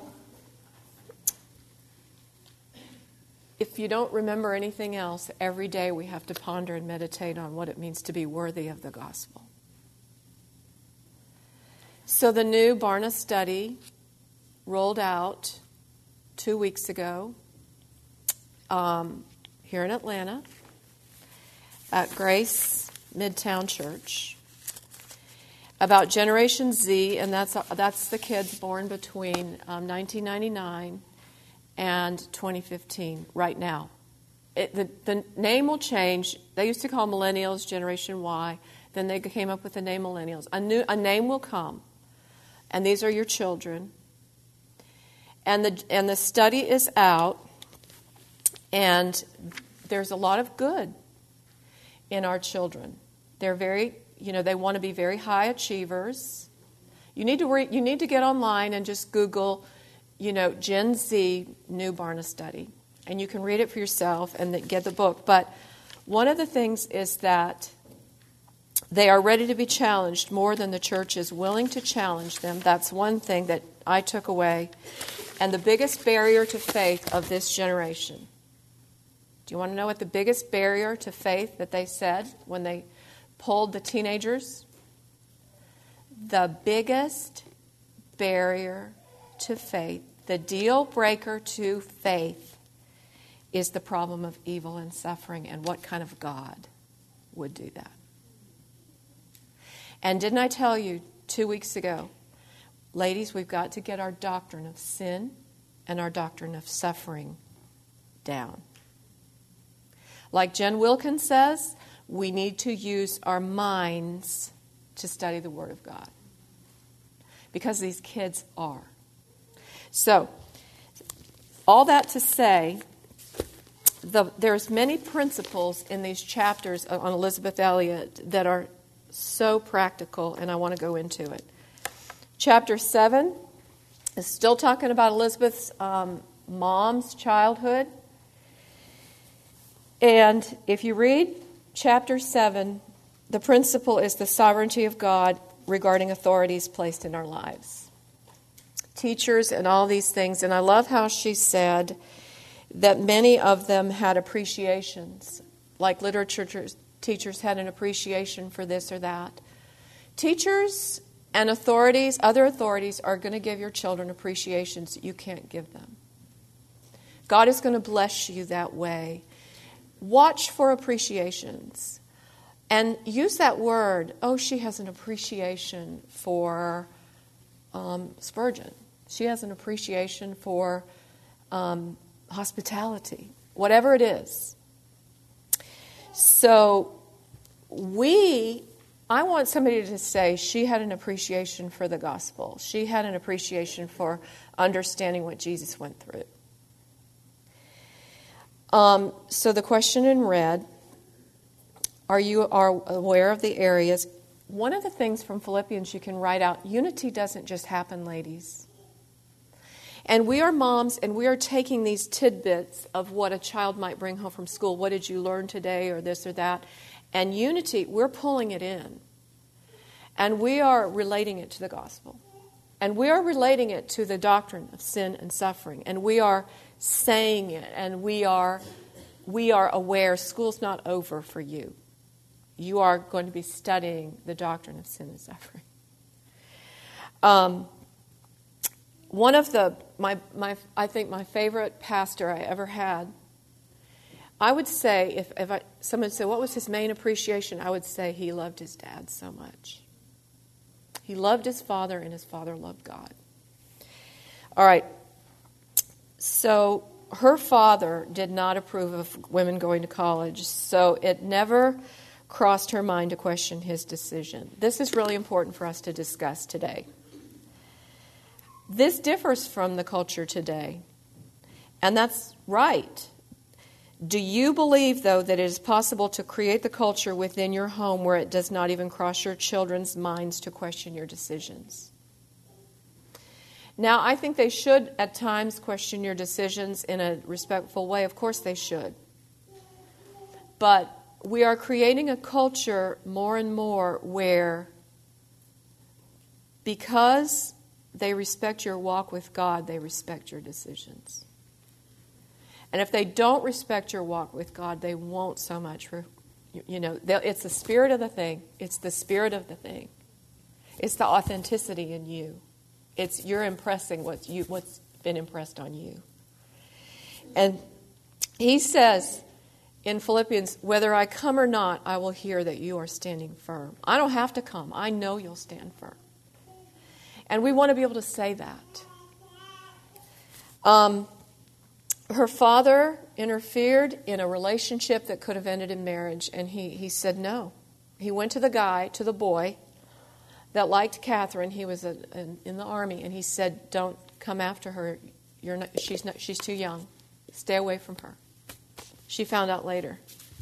if you don't remember anything else, every day we have to ponder and meditate on what it means to be worthy of the gospel. So the new Barna study rolled out two weeks ago um, here in Atlanta at Grace Midtown Church about Generation Z, and that's that's the kids born between um, nineteen ninety-nine and twenty fifteen, right now. It, the, the name will change. They used to call millennials Generation Y. Then they came up with the name millennials. A new a name will come, and these are your children. And the and the study is out, and there's a lot of good in our children. They're very, you know, they want to be very high achievers. You need to re, you need to get online and just Google, you know, Gen Z New Barna Study. And you can read it for yourself and get the book. But One of the things is that they are ready to be challenged more than the church is willing to challenge them. That's one thing that I took away. And the biggest barrier to faith of this generation. Do you want to know what the biggest barrier to faith that they said when they polled the teenagers? The biggest barrier to faith, the deal breaker to faith, is the problem of evil and suffering, and what kind of God would do that. And didn't I tell you two weeks ago, ladies, we've got to get our doctrine of sin and our doctrine of suffering down. Like Jen Wilkins says, we need to use our minds to study the Word of God. Because these kids are. So, all that to say, the, there's many principles in these chapters on Elisabeth Elliot that are so practical, and I want to go into it. Chapter seven is still talking about Elizabeth's um, mom's childhood. And if you read chapter seven, the principle is the sovereignty of God regarding authorities placed in our lives. Teachers and all these things. And I love how she said that many of them had appreciations, like literature teachers had an appreciation for this or that. Teachers and authorities, other authorities, are going to give your children appreciations that you can't give them. God is going to bless you that way. Watch for appreciations. And use that word, oh, she has an appreciation for um, Spurgeon. She has an appreciation for um, hospitality, whatever it is. So we, I want somebody to say she had an appreciation for the gospel. She had an appreciation for understanding what Jesus went through. Um, so the question in red, are you are aware of the areas? One of the things from Philippians you can write out, unity doesn't just happen, ladies. And we are moms, and we are taking these tidbits of what a child might bring home from school. What did you learn today, or this or that? And unity, we're pulling it in. And we are relating it to the gospel. And we are relating it to the doctrine of sin and suffering. And we are saying it, and we are we are aware school's not over for you. You are going to be studying the doctrine of sin and suffering. Um, one of the my my I think my favorite pastor I ever had. I would say if if I, someone said what was his main appreciation, I would say he loved his dad so much. He loved his father, and his father loved God. All right. So her father did not approve of women going to college, so it never crossed her mind to question his decision. This is really important for us to discuss today. This differs from the culture today, and that's right. Do you believe, though, that it is possible to create the culture within your home where it does not even cross your children's minds to question your decisions? Now, I think they should at times question your decisions in a respectful way. Of course they should. But we are creating a culture more and more where because they respect your walk with God, they respect your decisions. And if they don't respect your walk with God, they won't so much. For, you know, it's the spirit of the thing. It's the spirit of the thing. It's the authenticity in you. It's you're impressing what's you what's been impressed on you. And he says in Philippians, whether I come or not, I will hear that you are standing firm. I don't have to come. I know you'll stand firm. And we want to be able to say that. Um, her father interfered in a relationship that could have ended in marriage, and he, he said no. He went to the guy, to the boy, that liked Catherine. He was a, a, in the army, and he said, "Don't come after her. You're not, she's not. She's too young. Stay away from her." She found out later,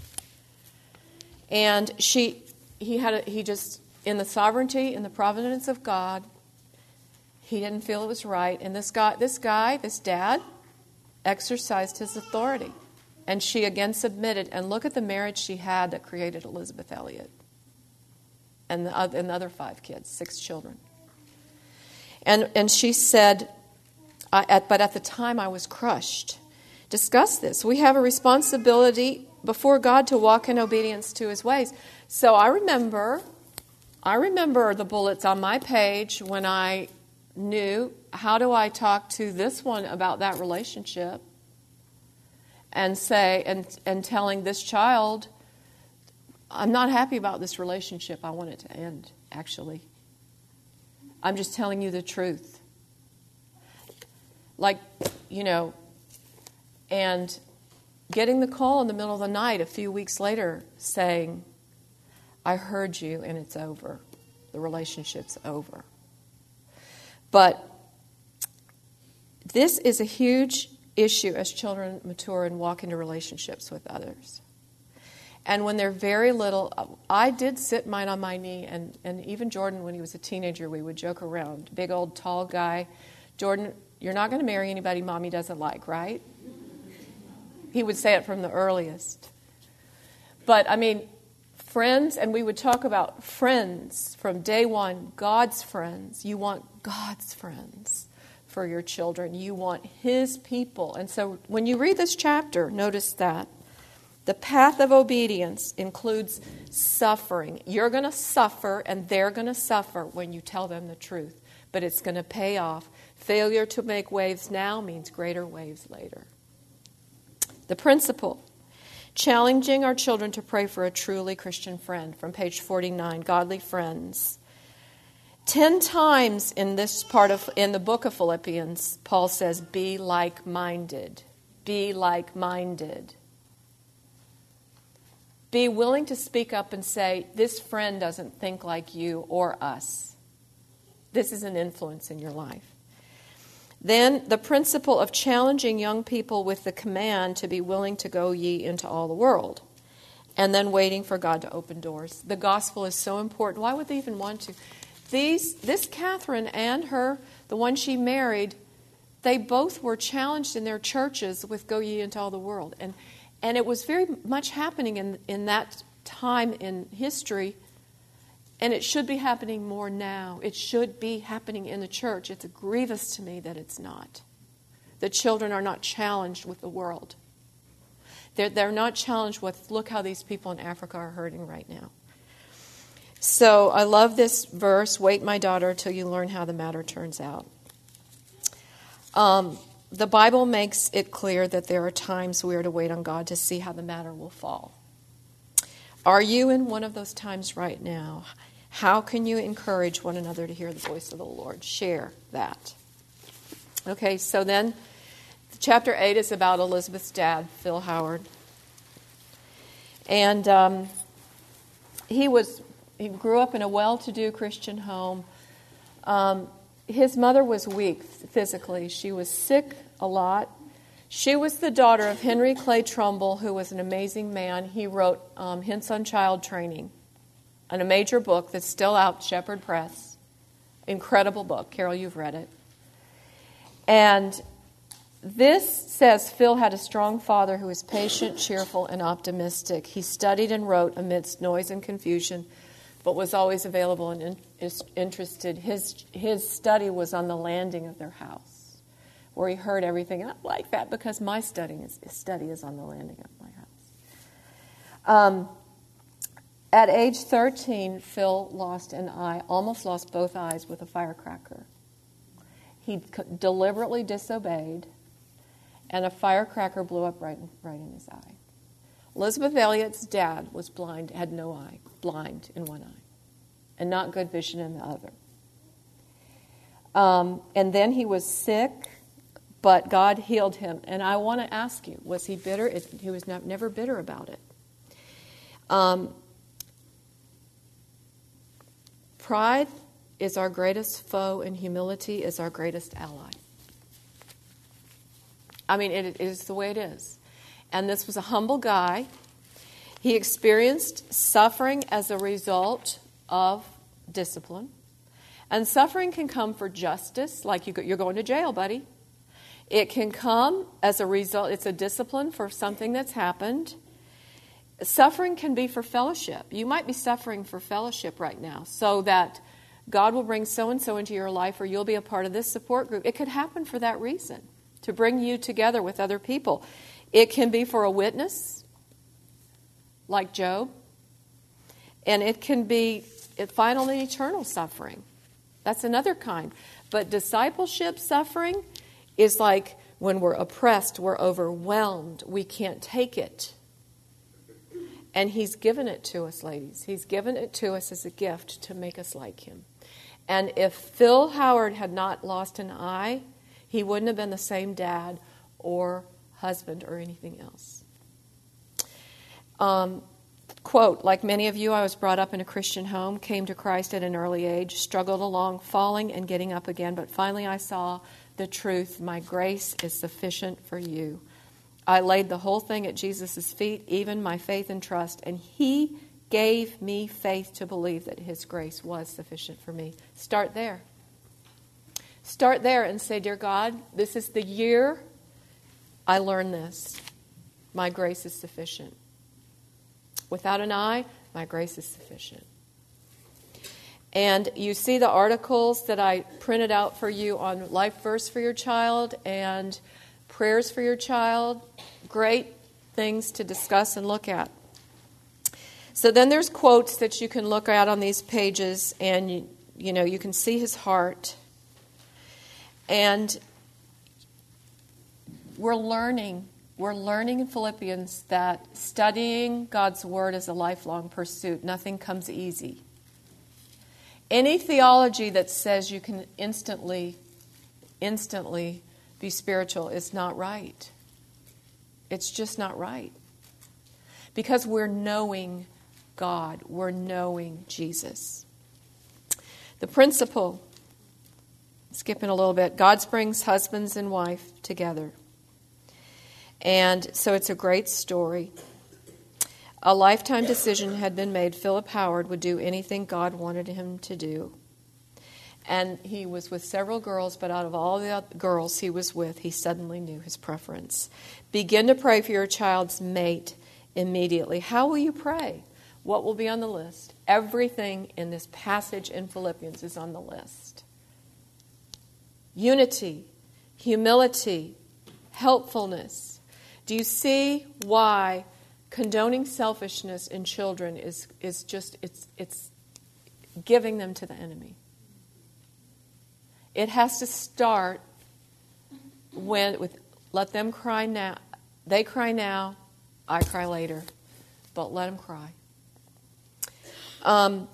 and she, he had, a, he just in the sovereignty and the providence of God, he didn't feel it was right, and this guy, this guy, this dad, exercised his authority, And she again submitted. And look at the marriage she had that created Elizabeth Elliot. And the, other, and the other five kids, six children. And, and she said, I, at, but at the time I was crushed. Discuss this. We have a responsibility before God to walk in obedience to his ways. So I remember, I remember the bullets on my page when I knew, how do I talk to this one about that relationship? And say, and, and telling this child, I'm not happy about this relationship. I want it to end, actually. I'm just telling you the truth. Like, you know, and getting the call in the middle of the night a few weeks later saying, I heard you and it's over. The relationship's over. But this is a huge issue as children mature and walk into relationships with others. And when they're very little, I did sit mine on my knee, and, and even Jordan, when he was a teenager, we would joke around. Big old tall guy. Jordan, you're not going to marry anybody Mommy doesn't like, right? He would say it from the earliest. But, I mean, friends, and we would talk about friends from day one, God's friends. You want God's friends for your children. You want his people. And so when you read this chapter, notice that the path of obedience includes suffering. You're going to suffer and they're going to suffer when you tell them the truth. But it's going to pay off. Failure to make waves now means greater waves later. The principle, challenging our children to pray for a truly Christian friend, from page forty-nine, godly friends. Ten times in this part of, in the book of Philippians, Paul says, be like-minded. Be like-minded. Be willing to speak up and say, this friend doesn't think like you or us. This is an influence in your life. Then the principle of challenging young people with the command to be willing to go ye into all the world. And then waiting for God to open doors. The gospel is so important. Why would they even want to? These, this Catherine and her, the one she married, they both were challenged in their churches with go ye into all the world. And and it was very much happening in, in that time in history. And it should be happening more now. It should be happening in the church. It's grievous to me that it's not. The children are not challenged with the world. They're, they're not challenged with, look how these people in Africa are hurting right now. So I love this verse, wait, my daughter, till you learn how the matter turns out. Um, the Bible makes it clear that there are times we are to wait on God to see how the matter will fall. Are you in one of those times right now? How can you encourage one another to hear the voice of the Lord? Share that. Okay, so then chapter eight is about Elizabeth's dad, Phil Howard. And um, he was he grew up in a well-to-do Christian home. Um, his mother was weak physically. She was sick a lot. She was the daughter of Henry Clay Trumbull, who was an amazing man. He wrote um, Hints on Child Training, and a major book that's still out, Shepherd Press. Incredible book. Carol, you've read it. And this says Phil had a strong father who was patient, cheerful, and optimistic. He studied and wrote amidst noise and confusion, but was always available and in, interested. His, his study was on the landing of their house, where he heard everything. I like that because my study is, study is on the landing of my house. Um, at age thirteen, Phil lost an eye, almost lost both eyes with a firecracker. He deliberately disobeyed, and a firecracker blew up right in, right in his eye. Elizabeth Elliot's dad was blind, had no eye, blind in one eye, and not good vision in the other. Um, and then he was sick, but God healed him. And I want to ask you, was he bitter? It, he was not, never bitter about it. Um, pride is our greatest foe, and humility is our greatest ally. I mean, it, it is the way it is. And this was a humble guy. He experienced suffering as a result of discipline. And suffering can come for justice, like you, you're going to jail, buddy. It can come as a result, it's a discipline for something that's happened. Suffering can be for fellowship. You might be suffering for fellowship right now so that God will bring so-and-so into your life or you'll be a part of this support group. It could happen for that reason, to bring you together with other people. It can be for a witness, like Job. And it can be final and eternal suffering. That's another kind. But discipleship suffering is like when we're oppressed, we're overwhelmed, we can't take it. And He's given it to us, ladies. He's given it to us as a gift to make us like Him. And if Phil Howard had not lost an eye, he wouldn't have been the same dad or husband or anything else. Um, quote, like many of you, I was brought up in a Christian home, came to Christ at an early age, struggled along, falling and getting up again, but finally I saw the truth. My grace is sufficient for you. I laid the whole thing at Jesus' feet, even my faith and trust, and He gave me faith to believe that His grace was sufficient for me. Start there. Start there and say, dear God, this is the year I learned this. My grace is sufficient. Without an eye, my grace is sufficient. And you see the articles that I printed out for you on Life Verse for your child and prayers for your child. Great things to discuss and look at. So then there's quotes that you can look at on these pages, and you, you know, you can see his heart. And we're learning, we're learning in Philippians that studying God's Word is a lifelong pursuit. Nothing comes easy. Any theology that says you can instantly, instantly be spiritual is not right. It's just not right. Because we're knowing God. We're knowing Jesus. The principle, skipping a little bit, God brings husbands and wife together. And so it's a great story. A lifetime decision had been made. Philip Howard would do anything God wanted him to do. And he was with several girls, but out of all the girls he was with, he suddenly knew his preference. Begin to pray for your child's mate immediately. How will you pray? What will be on the list? Everything in this passage in Philippians is on the list. Unity, humility, helpfulness. Do you see why condoning selfishness in children is, is just, it's, it's giving them to the enemy? It has to start when with let them cry now. They cry now, I cry later, but let them cry. Um,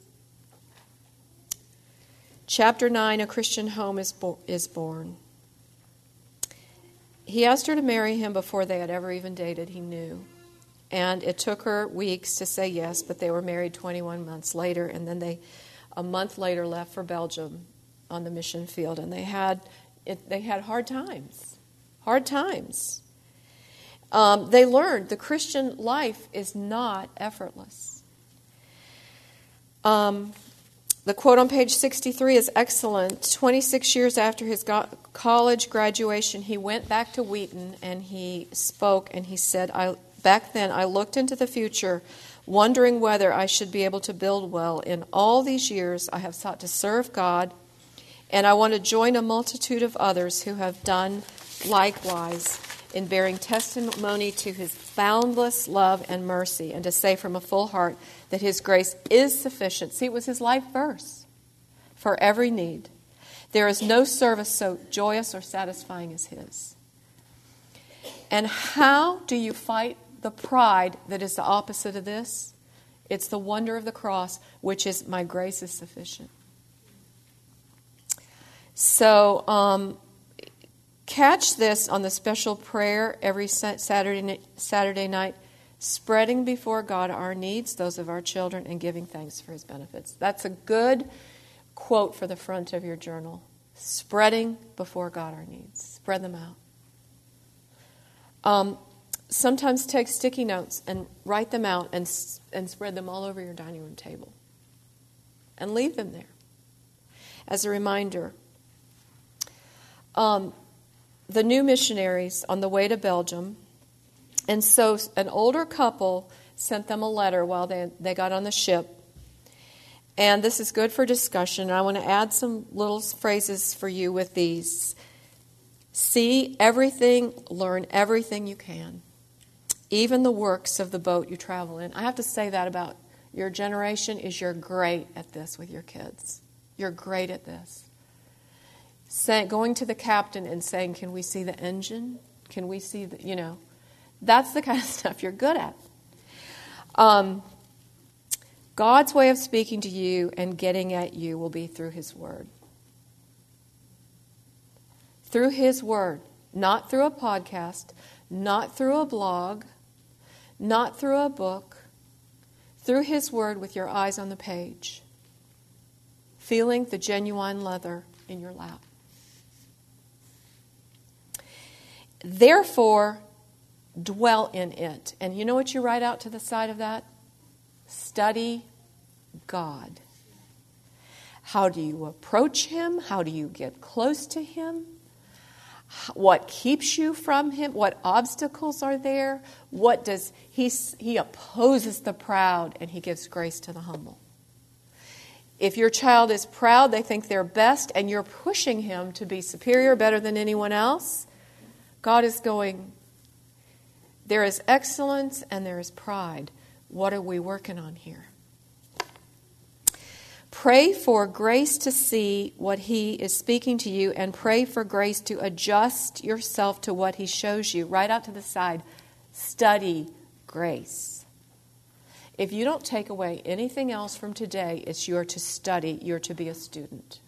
chapter nine, a Christian home is bo- is born. He asked her to marry him before they had ever even dated, he knew. And it took her weeks to say yes, but they were married twenty-one months later, and then they, a month later, left for Belgium on the mission field, and they had it, they had hard times, hard times. Um, they learned the Christian life is not effortless. Um, the quote on page sixty-three is excellent. twenty-six years after his go- college graduation, he went back to Wheaton and he spoke and he said, I, back then I looked into the future, wondering whether I should be able to build well. In all these years, I have sought to serve God, and I want to join a multitude of others who have done likewise in bearing testimony to His boundless love and mercy, and to say from a full heart that His grace is sufficient. See, it was his life verse for every need. There is no service so joyous or satisfying as His. And how do you fight the pride that is the opposite of this? It's the wonder of the cross, which is my grace is sufficient. So, um, catch this on the special prayer every Saturday Saturday night, spreading before God our needs, those of our children, and giving thanks for His benefits. That's a good quote for the front of your journal. Spreading before God our needs. Spread them out. Um, sometimes take sticky notes and write them out and and spread them all over your dining room table. And leave them there as a reminder. Um, the new missionaries on the way to Belgium. And so an older couple sent them a letter while they, they got on the ship. And this is good for discussion. I want to add some little phrases for you with these. See everything, learn everything you can, even the works of the boat you travel in. I have to say that about your generation is you're great at this with your kids. You're great at this. Say, going to the captain and saying, can we see the engine? Can we see the, you know, that's the kind of stuff you're good at. Um, God's way of speaking to you and getting at you will be through His Word. Through His Word, not through a podcast, not through a blog, not through a book, through His Word with your eyes on the page, feeling the genuine leather in your lap. Therefore, dwell in it. And you know what you write out to the side of that? Study God. How do you approach Him? How do you get close to Him? What keeps you from Him? What obstacles are there? What does He He opposes the proud and He gives grace to the humble. If your child is proud, they think they're best, and you're pushing him to be superior, better than anyone else, God is going, there is excellence and there is pride. What are we working on here? Pray for grace to see what He is speaking to you, and pray for grace to adjust yourself to what He shows you. Right out to the side, study grace. If you don't take away anything else from today, it's you're to study, you're to be a student.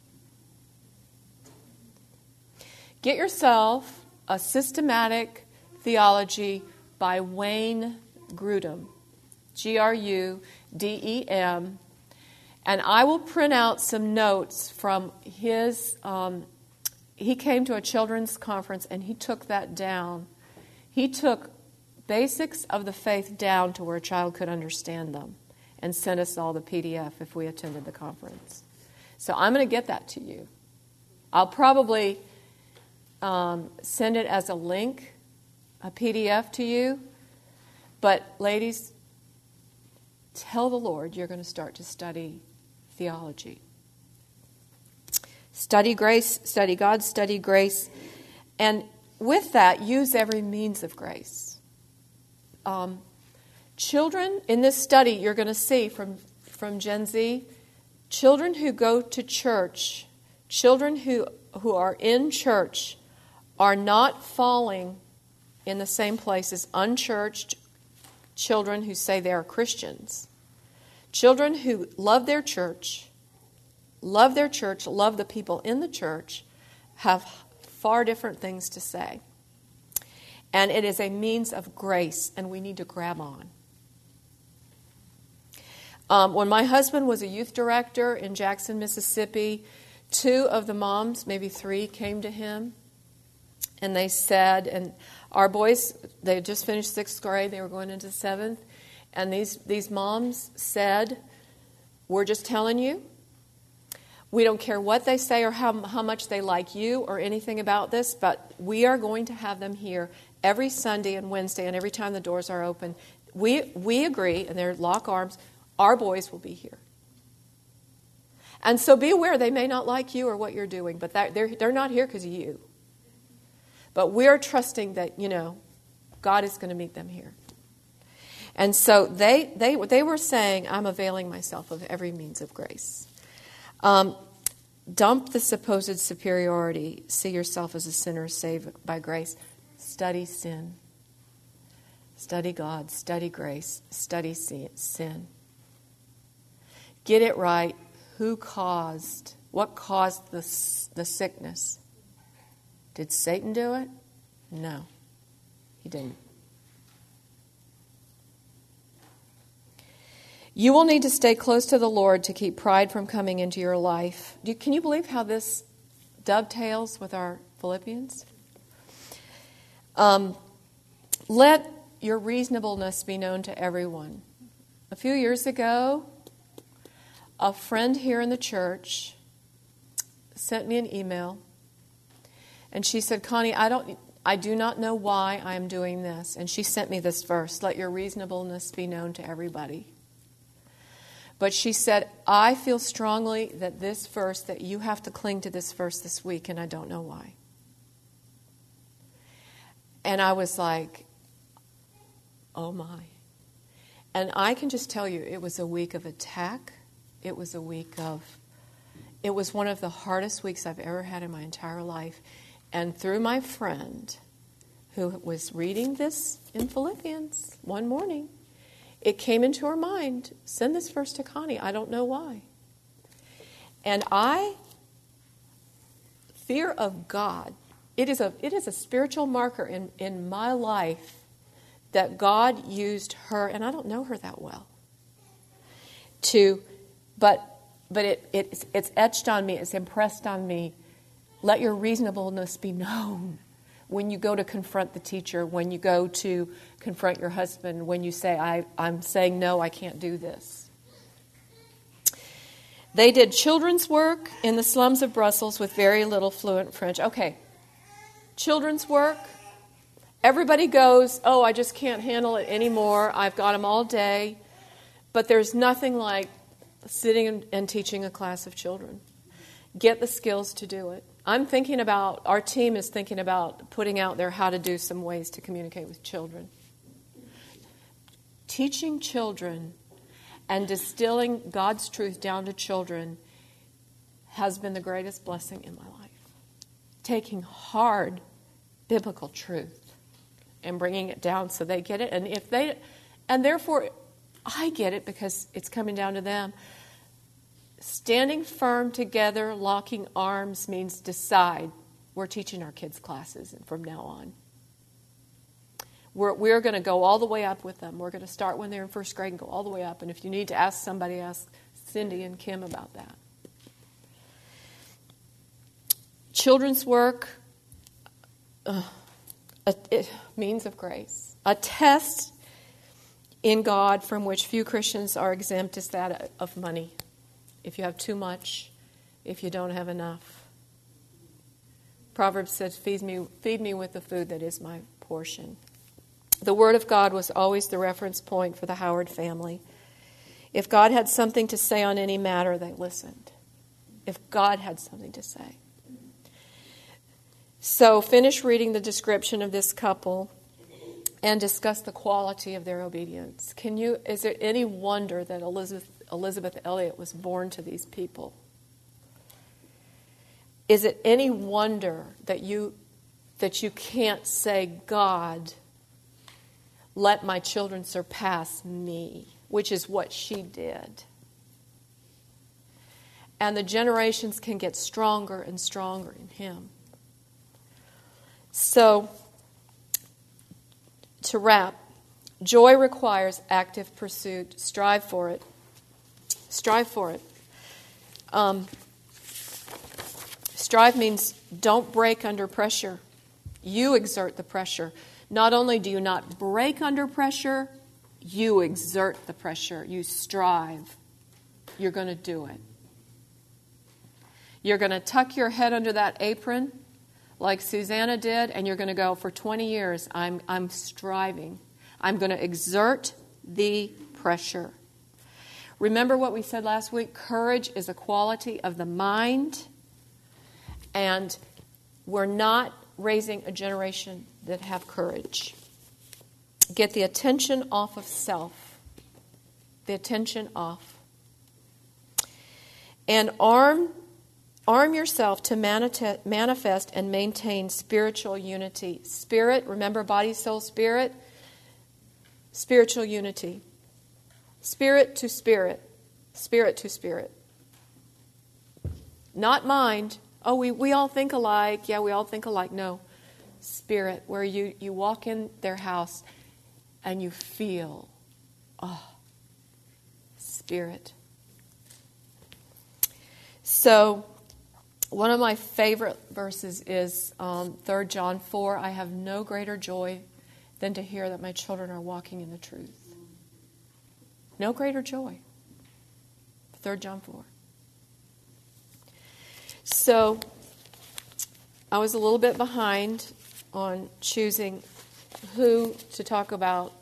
Get yourself a systematic theology by Wayne Grudem, G R U D E M, and I will print out some notes from his, um, he came to a children's conference and he took that down. He took basics of the faith down to where a child could understand them and sent us all the P D F if we attended the conference. So I'm going to get that to you. I'll probably um, send it as a link, a P D F to you. But ladies, tell the Lord you're going to start to study theology. Study grace, study God, study grace. And with that, use every means of grace. Um, children, in this study, you're going to see from, from Gen Z, children who go to church, children who, who are in church, are not falling in the same place as unchurched children who say they are Christians. Children who love their church, love their church, love the people in the church, have far different things to say. And it is a means of grace, and we need to grab on. Um, when my husband was a youth director in Jackson, Mississippi, two of the moms, maybe three, came to him, and they said, and our boys, they had just finished sixth grade, they were going into seventh, and these, these moms said, we're just telling you, we don't care what they say or how, how much they like you or anything about this, but we are going to have them here every Sunday and Wednesday, and every time the doors are open. We we agree, and they're lock arms, our boys will be here. And so be aware, they may not like you or what you're doing, but that, they're, they're not here because of you. But we're trusting that, you know, God is going to meet them here. And so they they they were saying, I'm availing myself of every means of grace. Um, dump the supposed superiority. See yourself as a sinner saved by grace. Study sin. Study God. Study grace. Study sin. Get it right. Who caused? What caused the, the sickness? Did Satan do it? No, he didn't. You will need to stay close to the Lord to keep pride from coming into your life. Do, can you believe how this dovetails with our Philippians? Um, let your reasonableness be known to everyone. A few years ago, a friend here in the church sent me an email, And she said, Connie, I don't, I do not know why I am doing this. And she sent me this verse, let your reasonableness be known to everybody. But she said, I feel strongly that this verse, that you have to cling to this verse this week, and I don't know why. And I was like, oh my. And I can just tell you, it was a week of attack. It was a week of, it was one of the hardest weeks I've ever had in my entire life. And through my friend, who was reading this in Philippians one morning, it came into her mind, send this verse to Connie. I don't know why. And I, fear of God, it is a it is a spiritual marker in, in my life that God used her, and I don't know her that well, to, but but it, it it's etched on me, it's impressed on me, let your reasonableness be known. When you go to confront the teacher, when you go to confront your husband, when you say, I, I'm saying no, I can't do this. They did children's work in the slums of Brussels with very little fluent French. Okay, children's work. Everybody goes, oh, I just can't handle it anymore. I've got them all day. But there's nothing like sitting and, and teaching a class of children. Get the skills to do it. I'm thinking about, our team is thinking about putting out there how to do some ways to communicate with children. Teaching children and distilling God's truth down to children has been the greatest blessing in my life. Taking hard biblical truth and bringing it down so they get it. And if they, and therefore I get it because it's coming down to them. Standing firm together, locking arms means decide. We're teaching our kids classes from now on. We're, we're going to go all the way up with them. We're going to start when they're in first grade and go all the way up. And if you need to ask somebody, ask Cindy and Kim about that. Children's work, uh, a, a means of grace. A test in God from which few Christians are exempt is that of money. If you have too much, if you don't have enough. Proverbs says, feed me, feed me with the food that is my portion. The Word of God was always the reference point for the Howard family. If God had something to say on any matter, they listened. If God had something to say. So finish reading the description of this couple and discuss the quality of their obedience. Can you? Is there any wonder that Elizabeth Elizabeth Elliot was born to these people? Is it any wonder that you that you can't say, God, let my children surpass me, which is what she did. And the generations can get stronger and stronger in him. So, to wrap, joy requires active pursuit. Strive for it. Strive for it. Um, strive means don't break under pressure. You exert the pressure. Not only do you not break under pressure, you exert the pressure. You strive. You're going to do it. You're going to tuck your head under that apron like Susanna did, and you're going to go, for twenty years, I'm, I'm striving. I'm going to exert the pressure. Remember what we said last week? Courage is a quality of the mind, and we're not raising a generation that have courage. Get the attention off of self. The attention off. And arm arm yourself to manifest and maintain spiritual unity. Spirit, remember body, soul, spirit. Spiritual unity. Spirit to spirit. Spirit to spirit. Not mind. Oh, we, we all think alike. Yeah, we all think alike. No. Spirit, where you, you walk in their house and you feel, oh, Spirit. So, one of my favorite verses is um, Third John four. I have no greater joy than to hear that my children are walking in the truth. No greater joy. Third John four. So, I was a little bit behind on choosing who to talk about.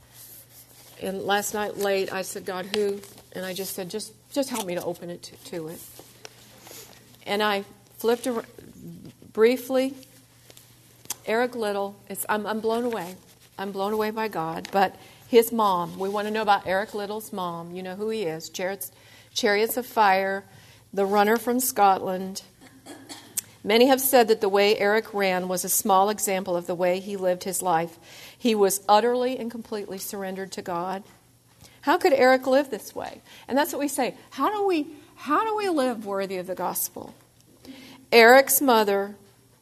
And last night late, I said, God, who? And I just said, just just help me to open it to, to it. And I flipped around, briefly. Eric Liddell, it's, I'm, I'm blown away. I'm blown away by God. But his mom, we want to know about Eric Liddell's mom. You know who he is. Chariots, Chariots of Fire, the runner from Scotland. Many have said that the way Eric ran was a small example of the way he lived his life. He was utterly and completely surrendered to God. How could Eric live this way? And that's what we say. How do we, how do we live worthy of the gospel? Eric's mother,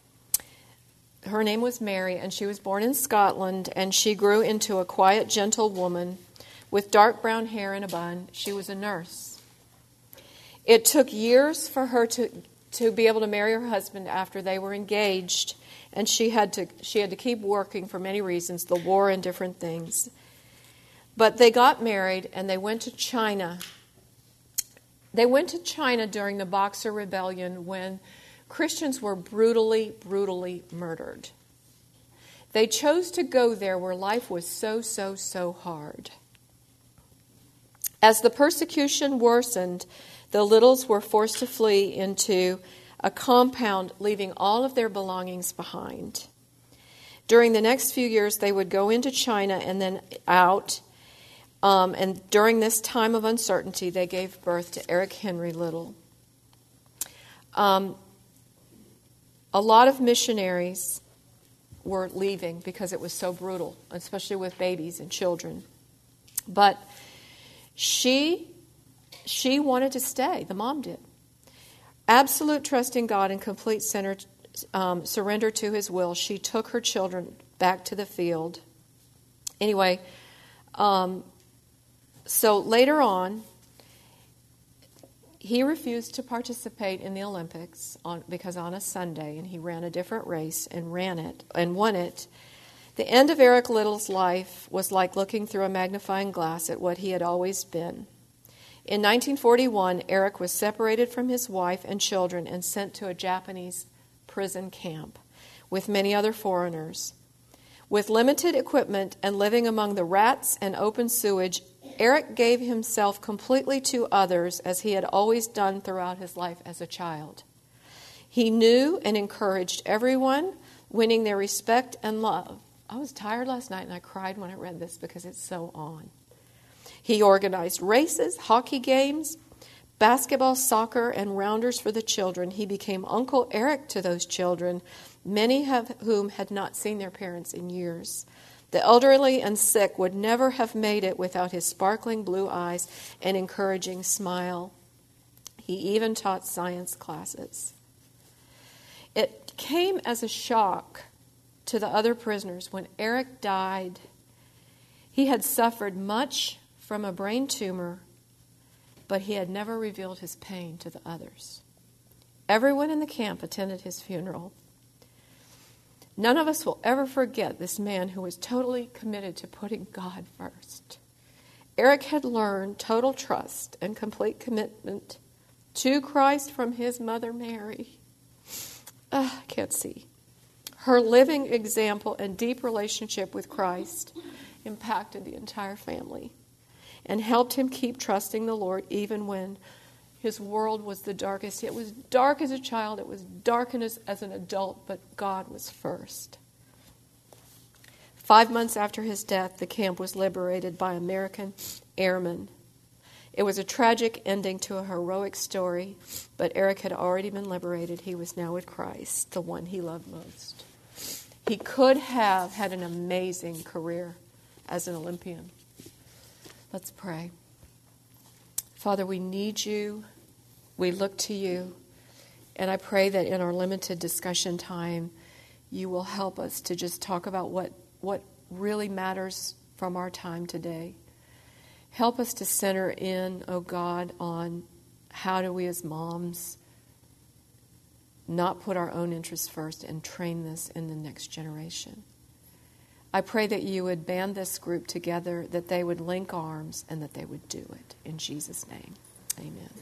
her name was Mary, and she was born in Scotland, and she grew into a quiet, gentle woman with dark brown hair and a bun. She was a nurse. It took years for her to, to be able to marry her husband after they were engaged, and she had to she had to keep working for many reasons, the war and different things. But they got married, and they went to China. They went to China during the Boxer Rebellion when Christians were brutally, brutally murdered. They chose to go there where life was so, so, so hard. As the persecution worsened, the Liddles were forced to flee into a compound, leaving all of their belongings behind. During the next few years, they would go into China and then out. Um, and during this time of uncertainty, they gave birth to Eric Henry Liddell. Um, a lot of missionaries were leaving because it was so brutal, especially with babies and children. But she, she wanted to stay. The mom did. Absolute trust in God and complete center, um, surrender to His will. She took her children back to the field. Anyway, um, so later on, he refused to participate in the Olympics on, because on a Sunday, and he ran a different race and ran it and won it. The end of Eric Liddell's life was like looking through a magnifying glass at what he had always been. In nineteen forty-one, Eric was separated from his wife and children and sent to a Japanese prison camp with many other foreigners. With limited equipment and living among the rats and open sewage, Eric gave himself completely to others as he had always done throughout his life as a child. He knew and encouraged everyone, winning their respect and love. I was tired last night and I cried when I read this because it's so on. He organized races, hockey games, basketball, soccer, and rounders for the children. He became Uncle Eric to those children, many of whom had not seen their parents in years. The elderly and sick would never have made it without his sparkling blue eyes and encouraging smile. He even taught science classes. It came as a shock to the other prisoners when Eric died. He had suffered much from a brain tumor, but he had never revealed his pain to the others. Everyone in the camp attended his funeral. None of us will ever forget this man who was totally committed to putting God first. Eric had learned total trust and complete commitment to Christ from his mother Mary. Uh, I can't see. Her living example and deep relationship with Christ impacted the entire family and helped him keep trusting the Lord even when his world was the darkest. It was dark as a child. It was dark as, as an adult, but God was first. Five months after his death, the camp was liberated by American airmen. It was a tragic ending to a heroic story, but Eric had already been liberated. He was now with Christ, the one he loved most. He could have had an amazing career as an Olympian. Let's pray. Father, we need you. We look to you. And I pray that in our limited discussion time, you will help us to just talk about what, what really matters from our time today. Help us to center in, oh God, on how do we as moms not put our own interests first and train this in the next generation. I pray that you would band this group together, that they would link arms, and that they would do it. In Jesus' name, amen.